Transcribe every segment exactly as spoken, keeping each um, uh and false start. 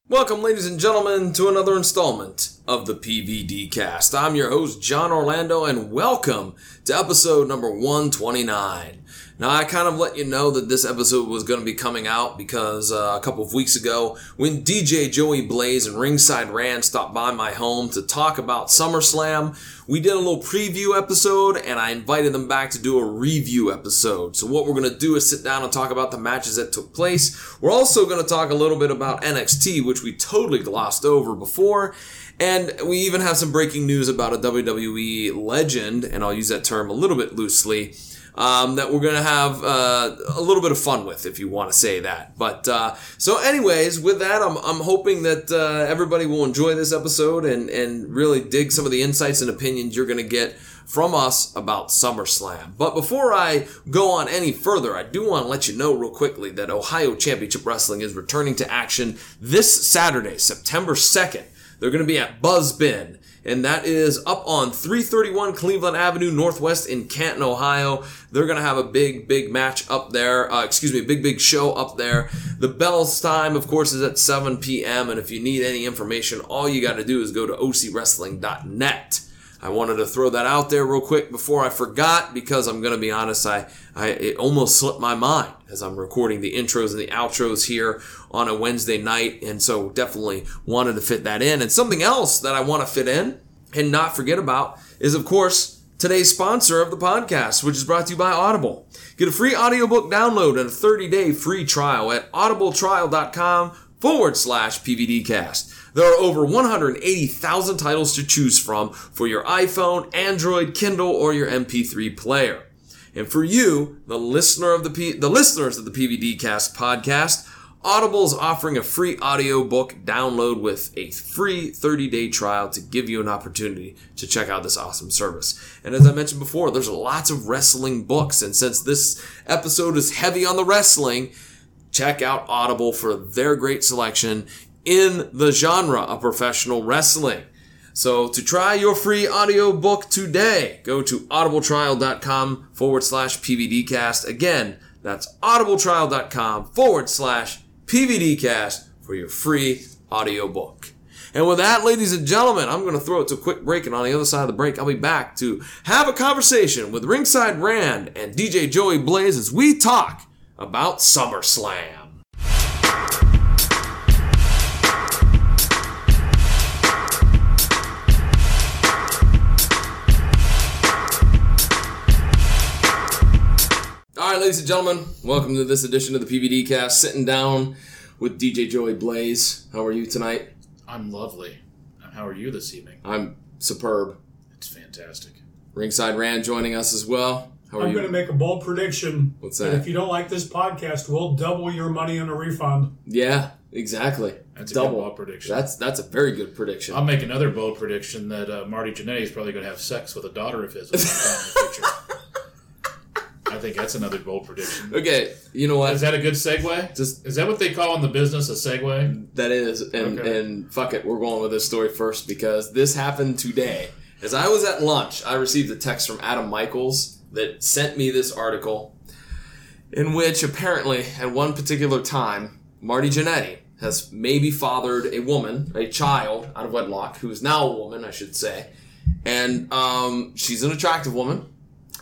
Welcome, ladies and gentlemen, to another installment of the P V D Cast. I'm your host, John Orlando, and welcome to episode number one twenty-nine. Now, I kind of let you know that this episode was going to be coming out because uh, a couple of weeks ago, when D J Joey Blaze and Ringside Rand stopped by my home to talk about SummerSlam, we did a little preview episode, and I invited them back to do a review episode. So what we're going to do is sit down and talk about the matches that took place. We're also going to talk a little bit about N X T, which we totally glossed over before. And we even have some breaking news about a W W E legend, and I'll use that term a little bit loosely, um, that we're going to have uh, a little bit of fun with, if you want to say that. But uh, so anyways, with that, I'm I'm hoping that uh, everybody will enjoy this episode and, and really dig some of the insights and opinions you're going to get from us about SummerSlam. But before I go on any further, I do want to let you know real quickly that Ohio Championship Wrestling is returning to action this Saturday, September second. They're going to be at Buzzbin, and that is up on three thirty-one Cleveland Avenue Northwest in Canton, Ohio. They're going to have a big, big match up there. Uh, excuse me, big, big show up there. The bell's time, of course, is at seven p.m., and if you need any information, all you got to do is go to O C wrestling dot net. I wanted to throw that out there real quick before I forgot, because I'm going to be honest, I, I it almost slipped my mind as I'm recording the intros and the outros here on a Wednesday night, and so definitely wanted to fit that in. And something else that I want to fit in and not forget about is, of course, today's sponsor of the podcast, which is brought to you by Audible. Get a free audiobook download and a thirty-day free trial at audibletrial.com forward slash PVDcast. There are over one hundred eighty thousand titles to choose from for your iPhone, Android, Kindle, or your M P three player. And for you, the listener of the P- the listeners of the PVDcast podcast, Audible is offering a free audiobook download with a free thirty-day trial to give you an opportunity to check out this awesome service. And as I mentioned before, there's lots of wrestling books, and since this episode is heavy on the wrestling, check out Audible for their great selection in the genre of professional wrestling. So to try your free audiobook today, go to audibletrial.com forward slash PVDcast. Again, that's audibletrial.com forward slash PVDcast for your free audiobook. And with that, ladies and gentlemen, I'm going to throw it to a quick break, and on the other side of the break, I'll be back to have a conversation with Ringside Rand and D J Joey Blaze as we talk about SummerSlam. All right, ladies and gentlemen, welcome to this edition of the P V D Cast. Sitting down with D J Joey Blaze. How are you tonight? I'm lovely. How are you this evening? I'm superb. It's fantastic. Ringside Rand joining us as well. How are I'm you? going to make a bold prediction. What's that? If you don't like this podcast, we'll double your money in a refund. Yeah, exactly. That's a double. good bold prediction. That's that's a very good prediction. I'll make another bold prediction that uh, Marty Jannetty is probably going to have sex with a daughter of his in the future. I think that's another bold prediction. Okay, you know what? Is that a good segue? Just Is that what they call in the business a segue? That is, and Okay. and fuck it, we're going with this story first because this happened today. As I was at lunch, I received a text from Adam Michaels that sent me this article in which apparently at one particular time, Marty Jannetty has maybe fathered a woman, a child out of wedlock, who is now a woman, I should say, and um, she's an attractive woman.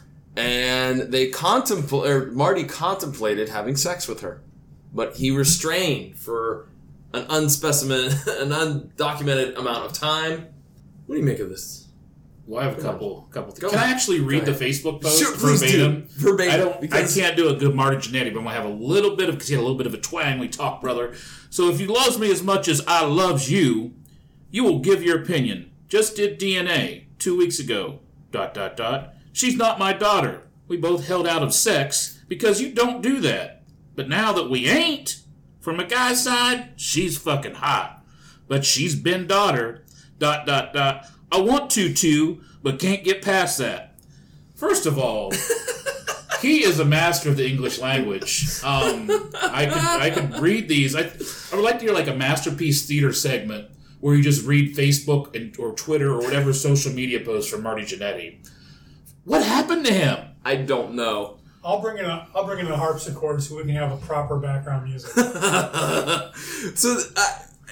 And they contempl- or Marty contemplated having sex with her, but he restrained for an unspecimen, an undocumented amount of time. What do you make of this? Well, I have a couple, couple. Go Can ahead. I actually read Go the ahead. Facebook post Sure, please verbatim? do. Verbatim, I don't. because- I can't do a good Marty Jannetty, but I'm gonna have a little bit of because he had a little bit of a twang. We talk, brother. So if you loves me as much as I loves you, you will give your opinion. Just did D N A two weeks ago. Dot dot dot. She's not my daughter. We both held out of sex because you don't do that. But now that we ain't, from a guy's side, she's fucking hot. But she's been daughter. Dot dot dot. I want to too, but can't get past that. First of all, he is a master of the English language. Um, I could I could read these. I I would like to hear like a masterpiece theater segment where you just read Facebook and or Twitter or whatever social media posts from Marty Jannetty. What happened to him? I don't know. I'll bring in a I'll bring in a harpsichord so we can have a proper background music. So uh,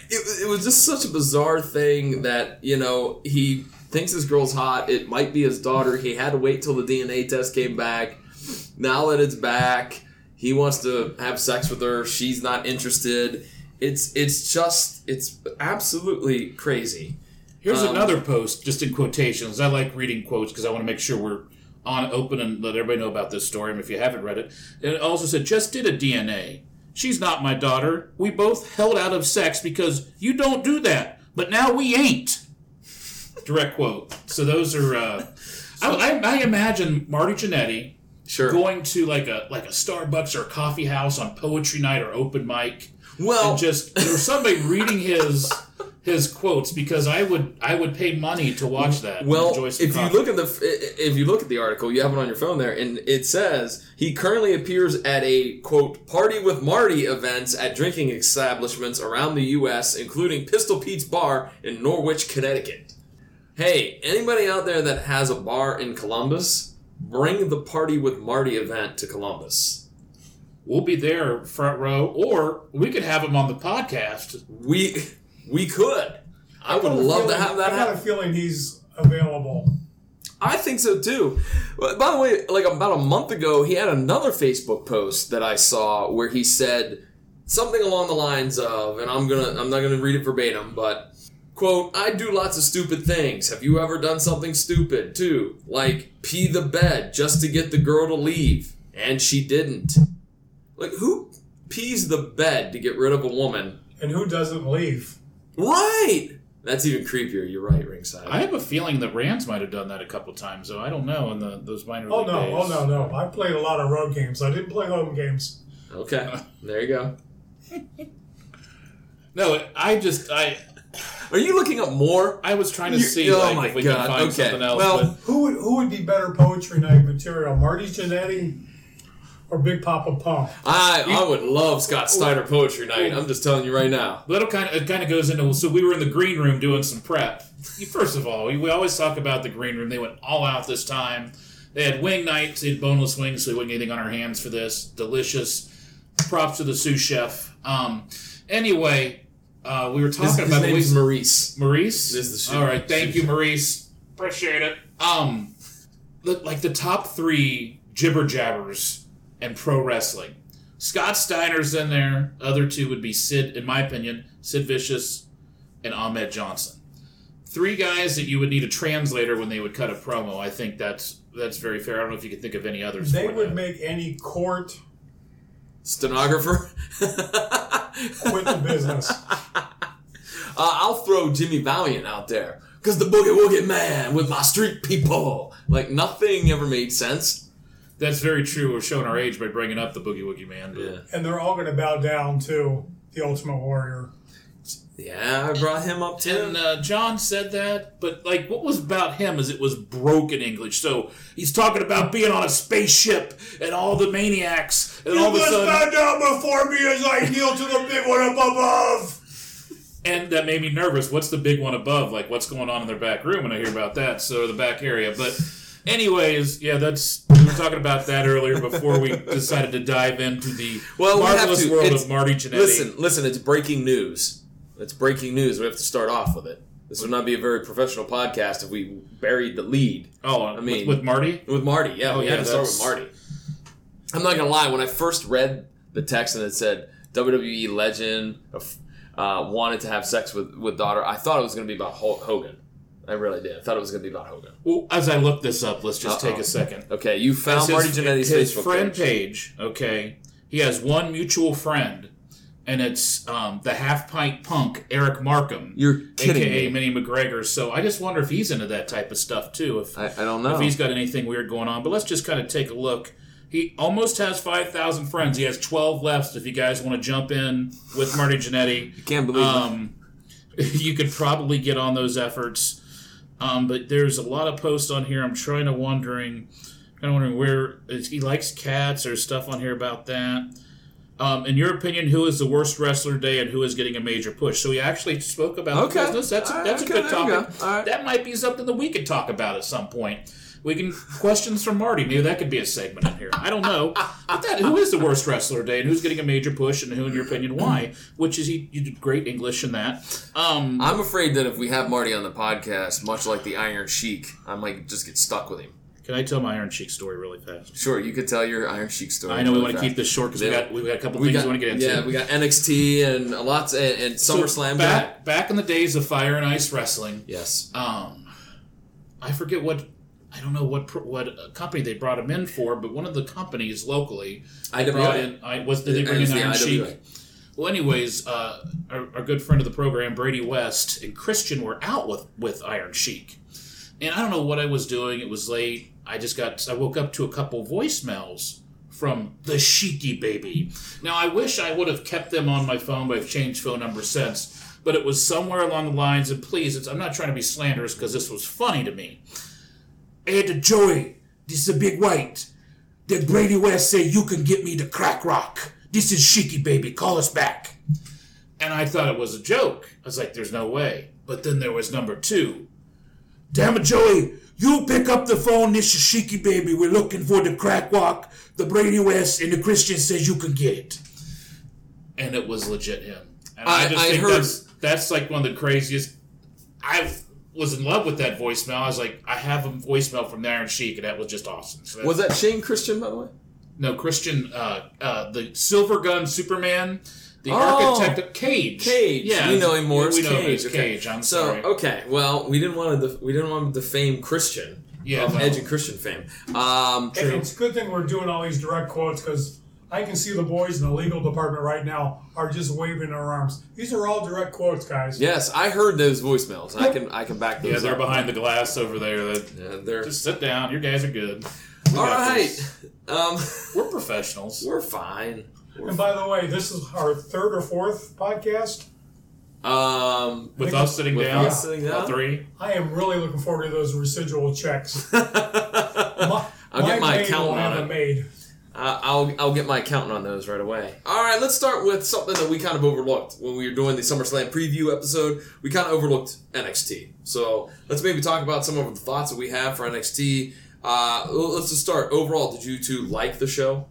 it, it was just such a bizarre thing that, you know, he thinks this girl's hot. It might be his daughter. He had to wait till the D N A test came back. Now that it's back, he wants to have sex with her. She's not interested. It's it's just, it's absolutely crazy. Here's Um, another post, just in quotations. I like reading quotes because I want to make sure we're on open and let everybody know about this story. And if you haven't read it, it also said, just did a D N A. She's not my daughter. We both held out of sex because you don't do that. But now we ain't. Direct quote. So those are, uh, I, I, I imagine Marty Jannetty Sure. going to like a like a Starbucks or a coffee house on poetry night or open mic. Well, and just there's somebody reading his his quotes because I would I would pay money to watch that. and Well, enjoy some if coffee. you look at the if you look at the article, you have it on your phone there, and it says he currently appears at a quote party with Marty events at drinking establishments around the U S, including Pistol Pete's Bar in Norwich, Connecticut. Hey, anybody out there that has a bar in Columbus, bring the Party with Marty event to Columbus. we'll be there front row, or we could have him on the podcast. We we could. I would got a love to feeling- have that I got a happen. feeling he's available. I think so too. But by the way, like about a month ago, he had another Facebook post that I saw where he said something along the lines of, and I'm gonna I'm not gonna read it verbatim, but quote, I do lots of stupid things. Have you ever done something stupid too? Like pee the bed just to get the girl to leave. And she didn't. Like who pees the bed to get rid of a woman? And who doesn't leave? Right! That's even creepier. You're right, Ringside. I have a feeling the Rams might have done that a couple times, though. I don't know in the those minor Oh league no, days. oh no, no. I played a lot of road games. I didn't play home games. Okay, there you go. No, I just I Are you looking up more? I was trying to You- see oh like, my if we God, can find okay. something else. Well, but Who would who would be better poetry night material? Marty Jannetty or Big Papa Pump? I I would love Scott Steiner Poetry Night. I'm just telling you right now. Little kind of it kind of goes into so we were in the green room doing some prep. First of all, we, we always talk about the green room. They went all out this time. They had wing nights. They had boneless wings, so we wouldn't get anything on our hands for this. Delicious. Props to the sous chef. Um, anyway, uh, we were His, talking his about name's the Maurice. Maurice. This is the sous- all right, thank sous you, chef. Maurice. Appreciate it. Um, the, like the top three jibber jabbers in pro wrestling. Scott Steiner's in there. Other two would be Sid, in my opinion, Sid Vicious and Ahmed Johnson. Three guys that you would need a translator when they would cut a promo. I think that's that's very fair. I don't know if you can think of any others. They for would that. make any court Stenographer. quit the business. Uh, I'll throw Jimmy Valiant out there. Because the Boogie Woogie Man with my street people. Like, nothing ever made sense. That's very true. We're showing our age by bringing up the Boogie Woogie Man. But Yeah. And they're all going to bow down to the Ultimate Warrior. Yeah, I brought him up too. And uh, John said that, but like, what was about him is it was broken English. So he's talking about being on a spaceship and all the maniacs, and all of a sudden, down before me as I kneel to the big one up above. and that made me nervous. What's the big one above? Like, what's going on in their back room when I hear about that? So the back area, but. Anyways, yeah, that's we were talking about that earlier before we decided to dive into the Well, we have marvelous to- world it's- of Marty Jannetty. Listen, listen, it's breaking news. It's breaking news. We have to start off with it. This would not be a very professional podcast if we buried the lead. oh, I mean- with, with Marty? With Marty, yeah, Oh, we yeah, had to start with that's- Marty. I'm not gonna lie, when I first read the text and it said W W E legend uh, wanted to have sex with, with daughter, I thought it was gonna be about Hulk Hogan. I really did. I thought it was gonna be about Hogan. Well, as I look this up, let's just Uh-oh. take a second. Okay, you found That's Marty his, Jannetty's his Facebook friend page. page. Okay, he has one mutual friend, and it's um, the half pint punk Eric Markham. You're kidding aka me. Minnie McGregor. So I just wonder if he's into that type of stuff too. If I, I don't know. if he's got anything weird going on. But let's just kind of take a look. He almost has five thousand friends. He has twelve left. If you guys want to jump in with Marty Jannetty, You can't believe it. um, you could probably get on those efforts. Um, but there's a lot of posts on here. I'm trying to wondering, kind of wondering where is, he likes cats or stuff on here about that. Um, in your opinion, who is the worst wrestler today and who is getting a major push? So we actually spoke about Okay. the business. That's a, All right, that's a okay, good there you topic. go. All right. That might be something that we could talk about at some point. We can questions from Marty. Maybe that could be a segment in here. I don't know. But that who is the worst wrestler today, and who's getting a major push, and who, in your opinion, why? Which is he? You did great English in that. Um, I'm afraid that if we have Marty on the podcast, much like the Iron Sheik, I might just get stuck with him. Can I tell my Iron Sheik story really fast? Sure, you could tell your Iron Sheik story. I know really we want to fast. keep this short because we Yeah. got we got a couple We things got, we want to get into. yeah, we got N X T and lots and, and So SummerSlam. back back in the days of Fire and Ice wrestling. Yes. Um, I forget what I don't know what pr- what company they brought him in for, but one of the companies locally I W A. brought in. I was did they It bring is in the Iron I W A. Sheik? Well, anyways, uh, our, our good friend of the program, Brady West, and Christian were out with, with Iron Sheik. And I don't know what I was doing. It was late. I just got, I woke up to a couple voicemails from the Sheiky baby. Now, I wish I would have kept them on my phone, but I've changed phone numbers since. But it was somewhere along the lines, and please, it's, I'm not trying to be slanderous because this was funny to me. Hey, Joey, this is a big white. Did Brady West say you can get me to crack rock? This is Sheiky baby, call us back. And I thought it was a joke. I was like, there's no way. But then there was number two. Damn it, Joey, you pick up the phone, this is Sheiky baby. We're looking for the crack rock, the Brady West, and the Christian says you can get it. And it was legit him. And I, I- just I think heard- that's that's like one of the craziest. I was in love with that voicemail. I was like, I have a voicemail from the Iron Sheik, and that was just awesome. So Was that Shane Christian, by the way? No, Christian, uh, uh, the Silver Gun Superman, the Oh. architect of Cage. Cage. Yeah, We know him more we as know him Cage. as Okay. Cage. I'm So sorry. okay, well, we didn't want to def- we didn't want to defame Christian Yeah, of well. Edge and Christian fame. Um, And it's a good thing we're doing all these direct quotes because I can see the boys in the legal department right now are just waving their arms. These are all direct quotes, guys. yes, I heard those voicemails. I can I can back those. Yeah, they're up. behind the glass over there. That Yeah, they're just sit down. You guys are good. We all got right. this. Um, We're professionals. we're fine. We're And by the way, this is our third or fourth podcast. Um, With think us sitting with down, us sitting all down? three. I am really looking forward to those residual checks. My, I'll get my maid accountant will have on a it. maid. Uh, I'll I'll get my accountant on those right away. All right, let's start with something that we kind of overlooked when we were doing the SummerSlam preview episode. We kind of overlooked N X T. So let's maybe talk about some of the thoughts that we have for N X T. Uh, let's just start. Overall, did you two like the show?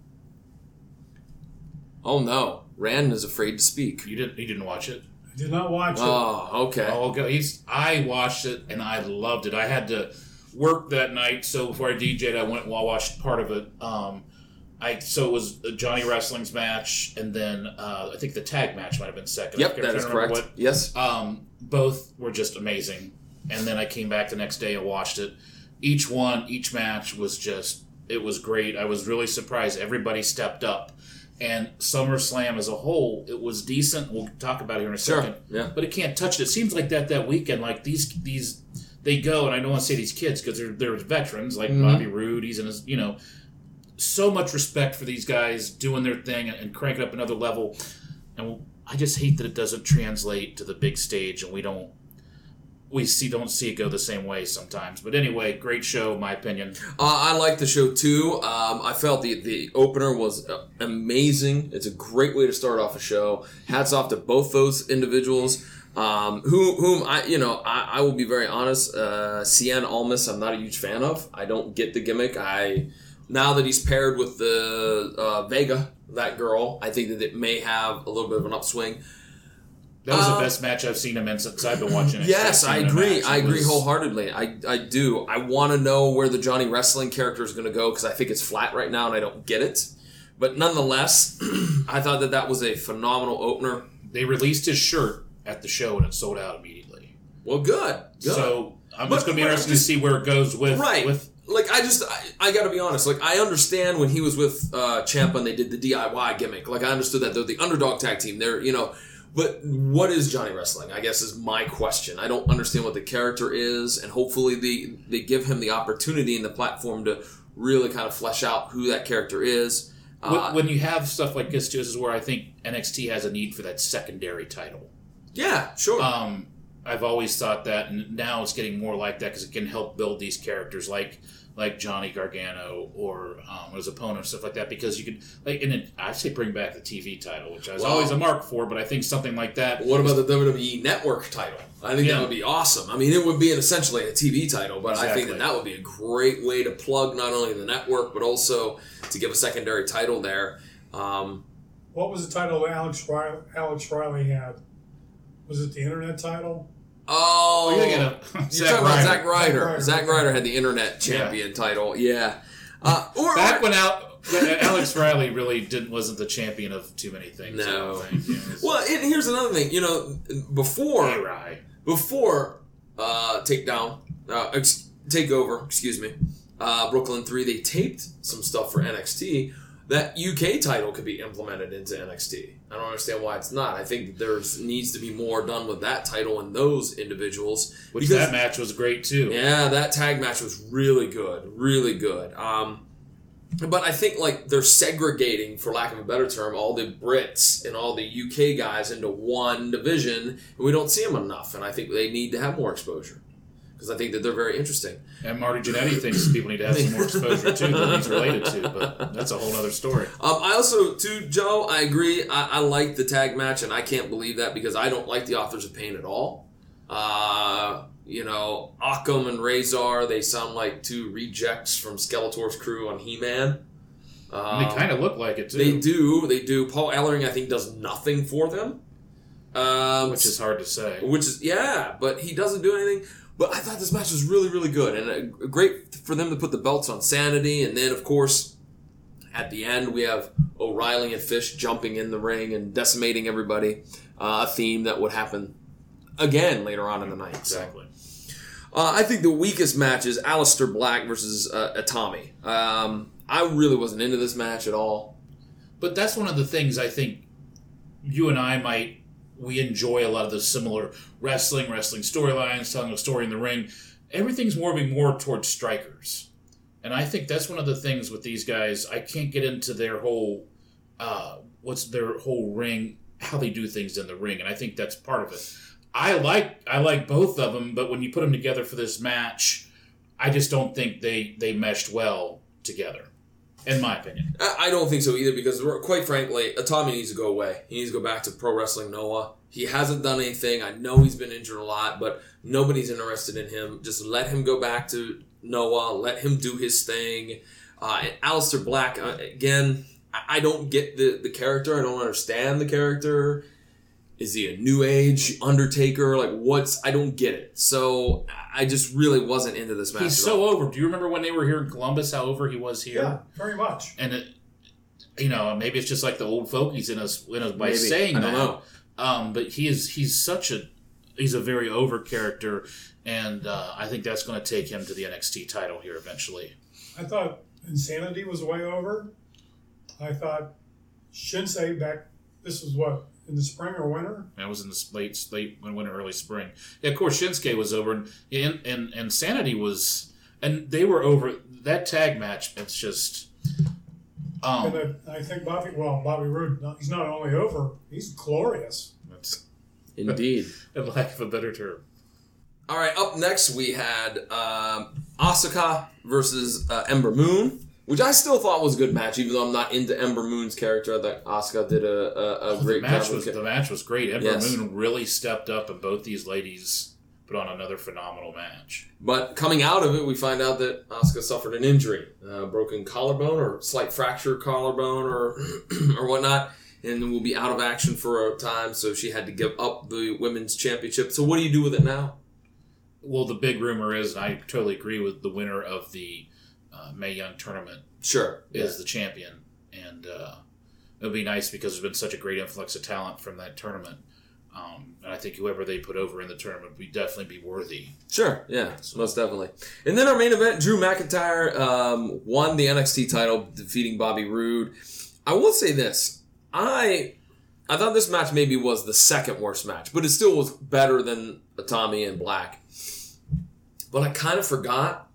Oh no, Rand is afraid to speak. You didn't. You didn't watch it. I did not watch it. Oh, okay. Oh, go. He's. I watched it and I loved it. I had to work that night, so before I D J'd, I went and watched part of it. Um, I so it was a Johnny Wrestling's match, and then uh, I think the tag match might have been second. Yep, I'm that trying is to remember correct. what- Yes. Um, both were just amazing. And then I came back the next day and watched it. Each one, each match was just, it was great. I was really surprised. Everybody stepped up. And SummerSlam as a whole, it was decent. We'll talk about it here in a Sure, second. yeah. But it can't touch it. It seems like that that weekend, like these, these they go, and I don't want to say these kids because they're, they're veterans, like Mhm. Bobby Roode. He's in his, you know, so much respect for these guys doing their thing and, and cranking up another level. And I just hate that it doesn't translate to the big stage, and we don't we see don't see it go the same way sometimes. But anyway, great show, in my opinion. Uh, I like the show too. Um, I felt the the opener was uh, amazing. It's a great way to start off a show. Hats off to both those individuals. Um, who, whom I, you know, I, I will be very honest. Uh, Cien Almas, I'm not a huge fan of. I don't get the gimmick. I now that he's paired with the uh, Vega, that girl, I think that it may have a little bit of an upswing. That was Uh, the best match I've seen him in since I've been watching it. Yes, I I've seen him in a agree. match. I It agree was- wholeheartedly. I, I do. I want to know where the Johnny Wrestling character is going to go because I think it's flat right now and I don't get it. But nonetheless, I thought that that was a phenomenal opener. They released his shirt at the show and it sold out immediately. Well, good. good. So I'm But- just going to be but interested just- to see where it goes with right. with like, I just, I, I got to be honest. Like, I understand when he was with uh, Ciampa and they did the D I Y gimmick. Like, I understood that. They're the underdog tag team. They're, you know... But what is Johnny Wrestling, I guess, is my question. I don't understand what the character is, and hopefully they, they give him the opportunity and the platform to really kind of flesh out who that character is. When- Uh, when you have stuff like this, too, this is where I think N X T has a need for that secondary title. yeah, sure. Um, I've always thought that, and now it's getting more like that because it can help build these characters like like Johnny Gargano or um, his opponent, stuff like that. Because you could, like, and it, I say bring back the T V title, which I was Well, always a mark for, but I think something like that. What about the W W E Network title? I think Yeah. that would be awesome. I mean, it would be an, essentially a T V title, but I think that Exactly. that would be a great way to plug not only the network, but also to give a secondary title there. Um, What was the title that Alex Riley, Alex Riley had? Was it the internet title? oh, You're thinking of you're Zack talking about Ryder. Zack Ryder. Ryder. Zack Ryder had the internet champion title. Yeah. Uh, or, Back or- when Al, Alex Riley really didn't wasn't the champion of too many things. I No. don't think. You know, it's- well, and here's another thing. You know, before Hey, Rye. before uh, Takedown, uh, ex- Takeover, excuse me, uh, Brooklyn three, they taped some stuff for N X T. That U K title could be implemented into N X T. I don't understand why it's not. I think there's needs to be more done with that title and those individuals. Which because, that match was great too. yeah, that tag match was really good, really good. Um, but I think like they're segregating, for lack of a better term, all the Brits and all the U K guys into one division, and we don't see them enough. And I think they need to have more exposure because I think that they're very interesting. And Marty Jannetty thinks people need to have some more exposure too that he's related to, but that's a whole other story. Um, I also, too, Joe, I agree. I, I like the tag match, and I can't believe that because I don't like the Authors of Pain at all. Uh, you know, Occam and Razor, they sound like two rejects from Skeletor's crew on He-Man. Um, And they kind of look like it too, They do, they do. Paul Ellering, I think, does nothing for them. Um, which is hard to say. Which is, yeah, but he doesn't do anything. But I thought this match was really, really good. And uh, great for them to put the belts on Sanity. And then, of course, at the end, we have O'Reilly and Fish jumping in the ring and decimating everybody. Uh, a theme that would happen again later on in the night. So. Exactly. Uh, I think the weakest match is Aleister Black versus uh, Itami. Um, I really wasn't into this match at all. But that's one of the things I think you and I might, we enjoy a lot of the similar wrestling, wrestling storylines, telling a story in the ring. Everything's moving more towards strikers. And I think that's one of the things with these guys. I can't get into their whole, uh, what's their whole ring, how they do things in the ring. And I think that's part of it. I like I like both of them, but when you put them together for this match, I just don't think they, they meshed well together. In my opinion. I don't think so either because, quite frankly, Itami needs to go away. He needs to go back to Pro Wrestling Noah. He hasn't done anything. I know he's been injured a lot, but nobody's interested in him. Just let him go back to Noah. Let him do his thing. Uh, and Aleister Black, uh, again, I don't get the, the character. I don't understand the character. Is he a New Age Undertaker? Like, what's... I don't get it. So, I just really wasn't into this match He's at so all. over. Do you remember when they were here in Columbus, how over he was here? Yeah, very much. And, it, you know, maybe it's just like the old fogies in us, in us by Maybe. saying I that. don't know. Um, but he is he's such a... He's a very over character, and uh, I think that's going to take him to the N X T title here eventually. I thought Insanity was way over. I thought Shinsei back, this was what, in the spring or winter? That was in the late, late winter, early spring. Yeah, of course, Shinsuke was over, and and, and, and Sanity was... And they were over... That tag match, it's just... Um, and I, I think Bobby, well, Bobby Roode, no, he's not only over, he's glorious. that's Indeed. a lack of a better term. All right, up next we had um, Asuka versus uh, Ember Moon, which I still thought was a good match, even though I'm not into Ember Moon's character. I thought Asuka did a, a, a Oh, great the match job. was with the match was great. Ember Yes. Moon really stepped up, and both these ladies put on another phenomenal match. But coming out of it, we find out that Asuka suffered an injury, uh, broken collarbone or slight fracture collarbone or or whatnot, and will be out of action for a time. So she had to give up the women's championship. So what do you do with it now? Well, the big rumor is, and I totally agree with the winner of the uh, Mae Young tournament Sure, is the champion, and uh, it would be nice because there's been such a great influx of talent from that tournament. Um, and I think whoever they put over in the tournament would be definitely be worthy. Sure, yeah, most definitely. And then our main event, Drew McIntyre um, won the N X T title, defeating Bobby Roode. I will say this. I I thought this match maybe was the second worst match, but it still was better than Itami and Black. But I kind of forgot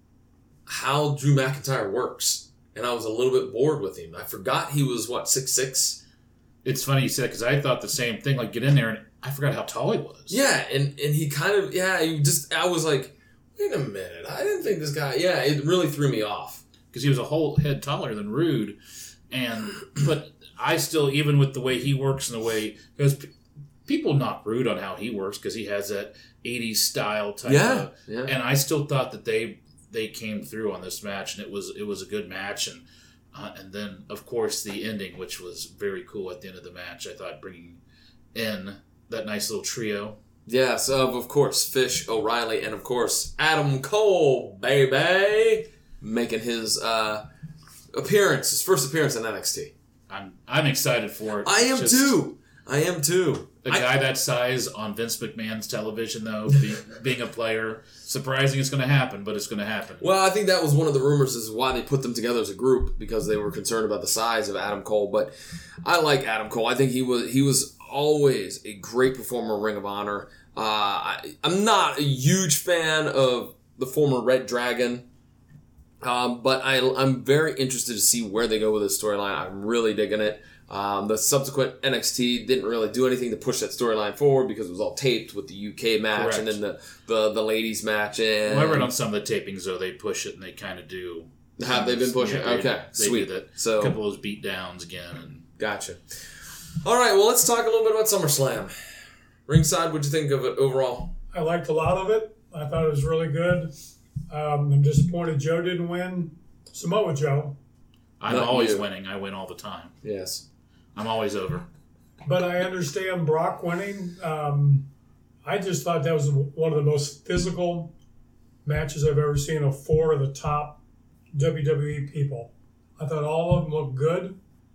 how Drew McIntyre works. And I was a little bit bored with him. I forgot he was, what, six foot six? It's funny you said because I thought the same thing. Like, get in there, and I forgot how tall he was. Yeah, and, and he kind of, yeah, he just, I was like, wait a minute, I didn't think this guy, yeah, it really threw me off. Because he was a whole head taller than Rude. And, but I still, even with the way he works and the way, because p- people knock Rude on how he works because he has that eighties style type Yeah, of, yeah. and I still thought that they they came through on this match, and it was it was a good match, and uh, and then of course the ending, which was very cool at the end of the match. I thought bringing in that nice little trio. Yes, of of course, Fish, O'Reilly, and of course Adam Cole, baby, making his uh, appearance, his first appearance in N X T. I'm I'm excited for it. I am Just too. I am too. A I, guy that size on Vince McMahon's television, though, be, being a player, surprising it's going to happen, but it's going to happen. Well, I think that was one of the rumors is why they put them together as a group, because they were concerned about the size of Adam Cole. But I like Adam Cole. I think he was he was always a great performer in Ring of Honor. Uh, I, I'm not a huge fan of the former Red Dragon, um, but I, I'm very interested to see where they go with this storyline. I'm really digging it. Um, the subsequent N X T didn't really do anything to push that storyline forward because it was all taped with the U K match. Correct. And then the, the, the ladies match. And well, I read on some of the tapings, though, they push it and they kind of do. Have they been pushing? Yeah, they, okay, they sweet. Do that. So, a couple of those beat downs again. And gotcha. All right, well, let's talk a little bit about SummerSlam. Ringside, what'd you think of it overall? I liked a lot of it. I thought it was really good. Um, I'm disappointed Joe didn't win. Samoa Joe. I'm Not always you. winning. I win all the time. Yes. I'm always over. But I understand Brock winning. Um, I just thought that was one of the most physical matches I've ever seen of four of the top W W E people. I thought all of them looked good.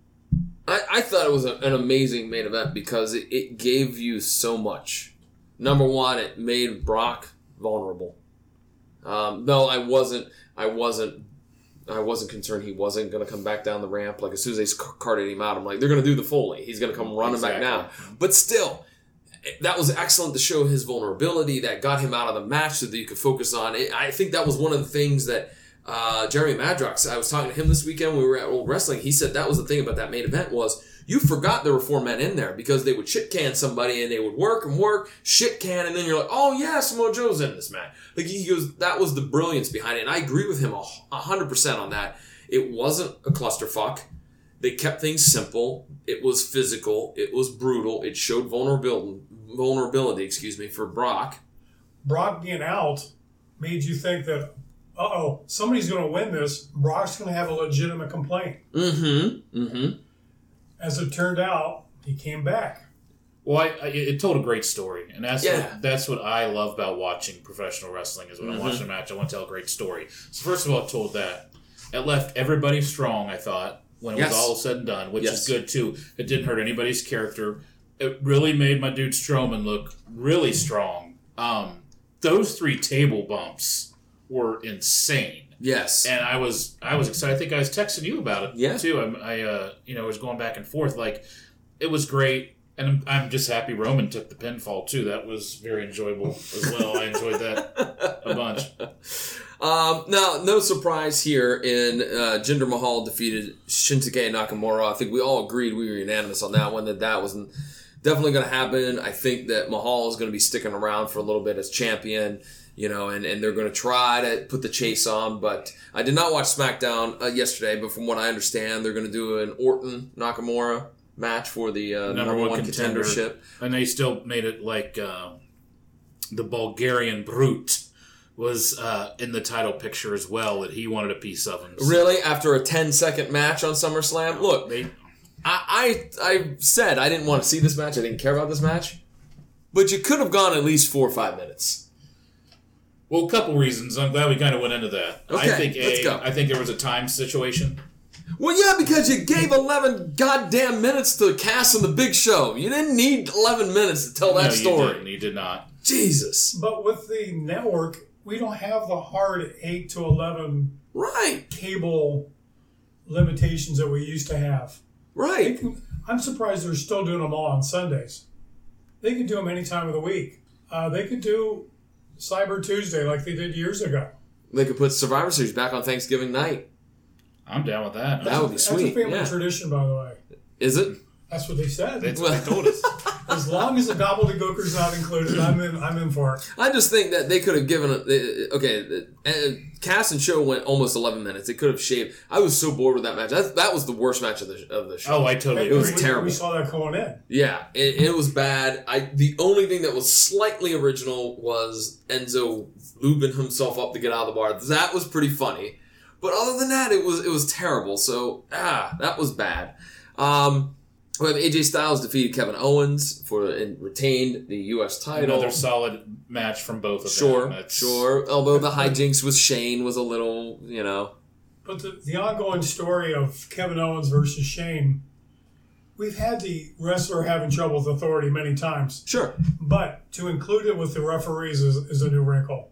I, I thought it was a, an amazing main event because it, it gave you so much. Number one, it made Brock vulnerable. Um, no, I wasn't. I wasn't. I wasn't concerned he wasn't going to come back down the ramp. Like, as soon as they carted him out, I'm like, they're going to do the Foley. He's going to come running exactly. back now. But still, that was excellent to show his vulnerability. That got him out of the match so that you could focus on it. I think that was one of the things that uh, Jeremy Madrox, I was talking to him this weekend when we were at Old Wrestling. He said that was the thing about that main event was you forgot there were four men in there because they would shit can somebody and they would work and work, shit can, and then you're like, oh yeah, Samoa Joe's in this match. Like he goes, that was the brilliance behind it, and I agree with him a hundred percent on that. It wasn't a clusterfuck. They kept things simple. It was physical. It was brutal. It showed vulnerability, vulnerability, excuse me, for Brock. Brock being out made you think that, uh-oh, somebody's going to win this. Brock's going to have a legitimate complaint. Mm-hmm. Mm-hmm. As it turned out, he came back. Well, I, I, it told a great story, and that's Yeah. what, that's what I love about watching professional wrestling. Is when Mm-hmm. I'm watching a match, I want to tell a great story. So first of all, it told that it left everybody strong. I thought when it Yes. was all said and done, which Yes. is good too. It didn't hurt anybody's character. It really made my dude Strowman look really strong. Um, those three table bumps were insane. Yes. And I was I was excited. I think I was texting you about it Yeah. too. I, I uh, you know was going back and forth. Like it was great, and I'm, I'm just happy Roman took the pinfall too. That was very enjoyable as well. I enjoyed that a bunch. Um, now, no surprise here in uh, Jinder Mahal defeated Shinsuke Nakamura. I think we all agreed, we were unanimous on that one, that that was definitely going to happen. I think that Mahal is going to be sticking around for a little bit as champion. You know, and, and they're going to try to put the chase on. But I did not watch SmackDown uh, yesterday, but from what I understand, they're going to do an Orton-Nakamura match for the uh, number, number one, one contender. contendership. And they still made it like uh, the Bulgarian Brute was uh, in the title picture as well, that he wanted a piece of him. So. Really? After a ten-second match on SummerSlam? Look, They, I, I I said I didn't want to see this match. I didn't care about this match. But you could have gone at least four or five minutes. well, a couple reasons. I'm glad we kind of went into that. Okay, I think let's a, go. I think there was a time situation. Well, yeah, because you gave eleven goddamn minutes to Cass and the Big Show. You didn't need eleven minutes to tell that no, story. You didn't. You did not. Jesus. But with the network, we don't have the hard eight to eleven Right. cable limitations that we used to have. They Right. can, I'm surprised they're still doing them all on Sundays. They could do them any time of the week. Uh, they could do Cyber Tuesday like they did years ago. They could put Survivor Series back on Thanksgiving night. I'm down with that. That would be That's sweet. a family Yeah. tradition, by the way. Is it? That's what they said. That's what they told us. As long as the gobbledygooker's not included, I'm in. I'm in for it. I just think that they could have given a, okay. Uh, cast and show went almost eleven minutes. They could have shaved. I was so bored with that match. That, that was the worst match of the of the show. Oh, I totally. It was we, terrible. We saw that going in. Yeah, it, it was bad. I the only thing that was slightly original was Enzo lubing himself up to get out of the bar. That was pretty funny, but other than that, it was it was terrible. So ah, that was bad. Um, we have A J Styles defeated Kevin Owens for and retained the U S title. Another solid match from both of sure, them. That's, sure. Although the hijinks with Shane was a little, you know. But the, the ongoing story of Kevin Owens versus Shane, we've had the wrestler having trouble with authority many times. Sure. But to include it with the referees is, is a new wrinkle.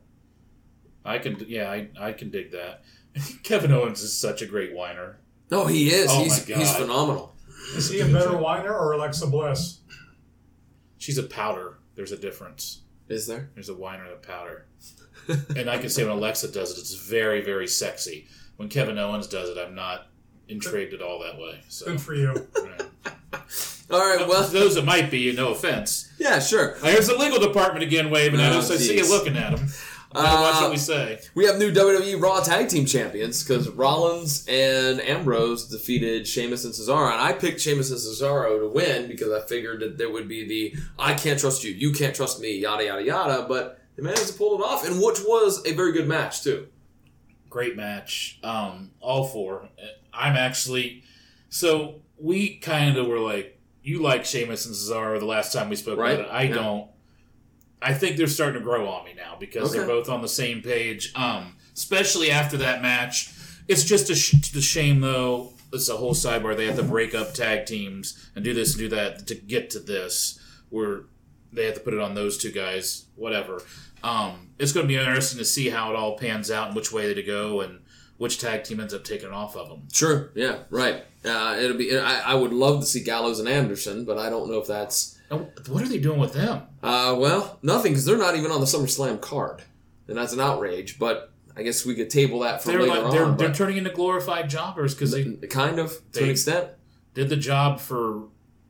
I can, yeah, I, I can dig that. Kevin Owens is such a great whiner. No, he is. Oh he's my God. he's phenomenal. Is he a better whiner or Alexa Bliss? She's a powder. There's a difference. Is there? There's a whiner and a powder. And I can say when Alexa does it, it's very, very sexy. When Kevin Owens does it, I'm not intrigued at all that way. So, Good for you. yeah. All right. Well, those that might be, no offense. yeah, sure. There's the legal department again waving at Oh, us. I see you geez. looking at them. Gotta watch what we say. We have new W W E Raw Tag Team Champions because Rollins and Ambrose defeated Sheamus and Cesaro. And I picked Sheamus and Cesaro to win because I figured that there would be the I can't trust you, you can't trust me, yada, yada, yada. But they managed to pull it off, and which was a very good match, too. Great match. Um, all four. I'm actually... So, we kind of were like, you like Sheamus and Cesaro the last time we spoke Right. about it. I Yeah. don't. I think they're starting to grow on me now because Okay. they're both on the same page. Um, especially after that match. It's just a, sh- a shame, though. It's a whole sidebar. They have to break up tag teams and do this and do that to get to this. Where they have to put it on those two guys. Whatever. Um, it's going to be interesting to see how it all pans out and which way to go and which tag team ends up taking it off of them. Sure, yeah, right. Uh, it'll be. I, I would love to see Gallows and Anderson, but I don't know if that's... And what are they doing with them? Uh, well, nothing, because they're not even on the SummerSlam card. And that's an outrage, but I guess we could table that for They're later like they're, on. they're but turning into glorified jobbers because they kind of, to they- an extent. did the job for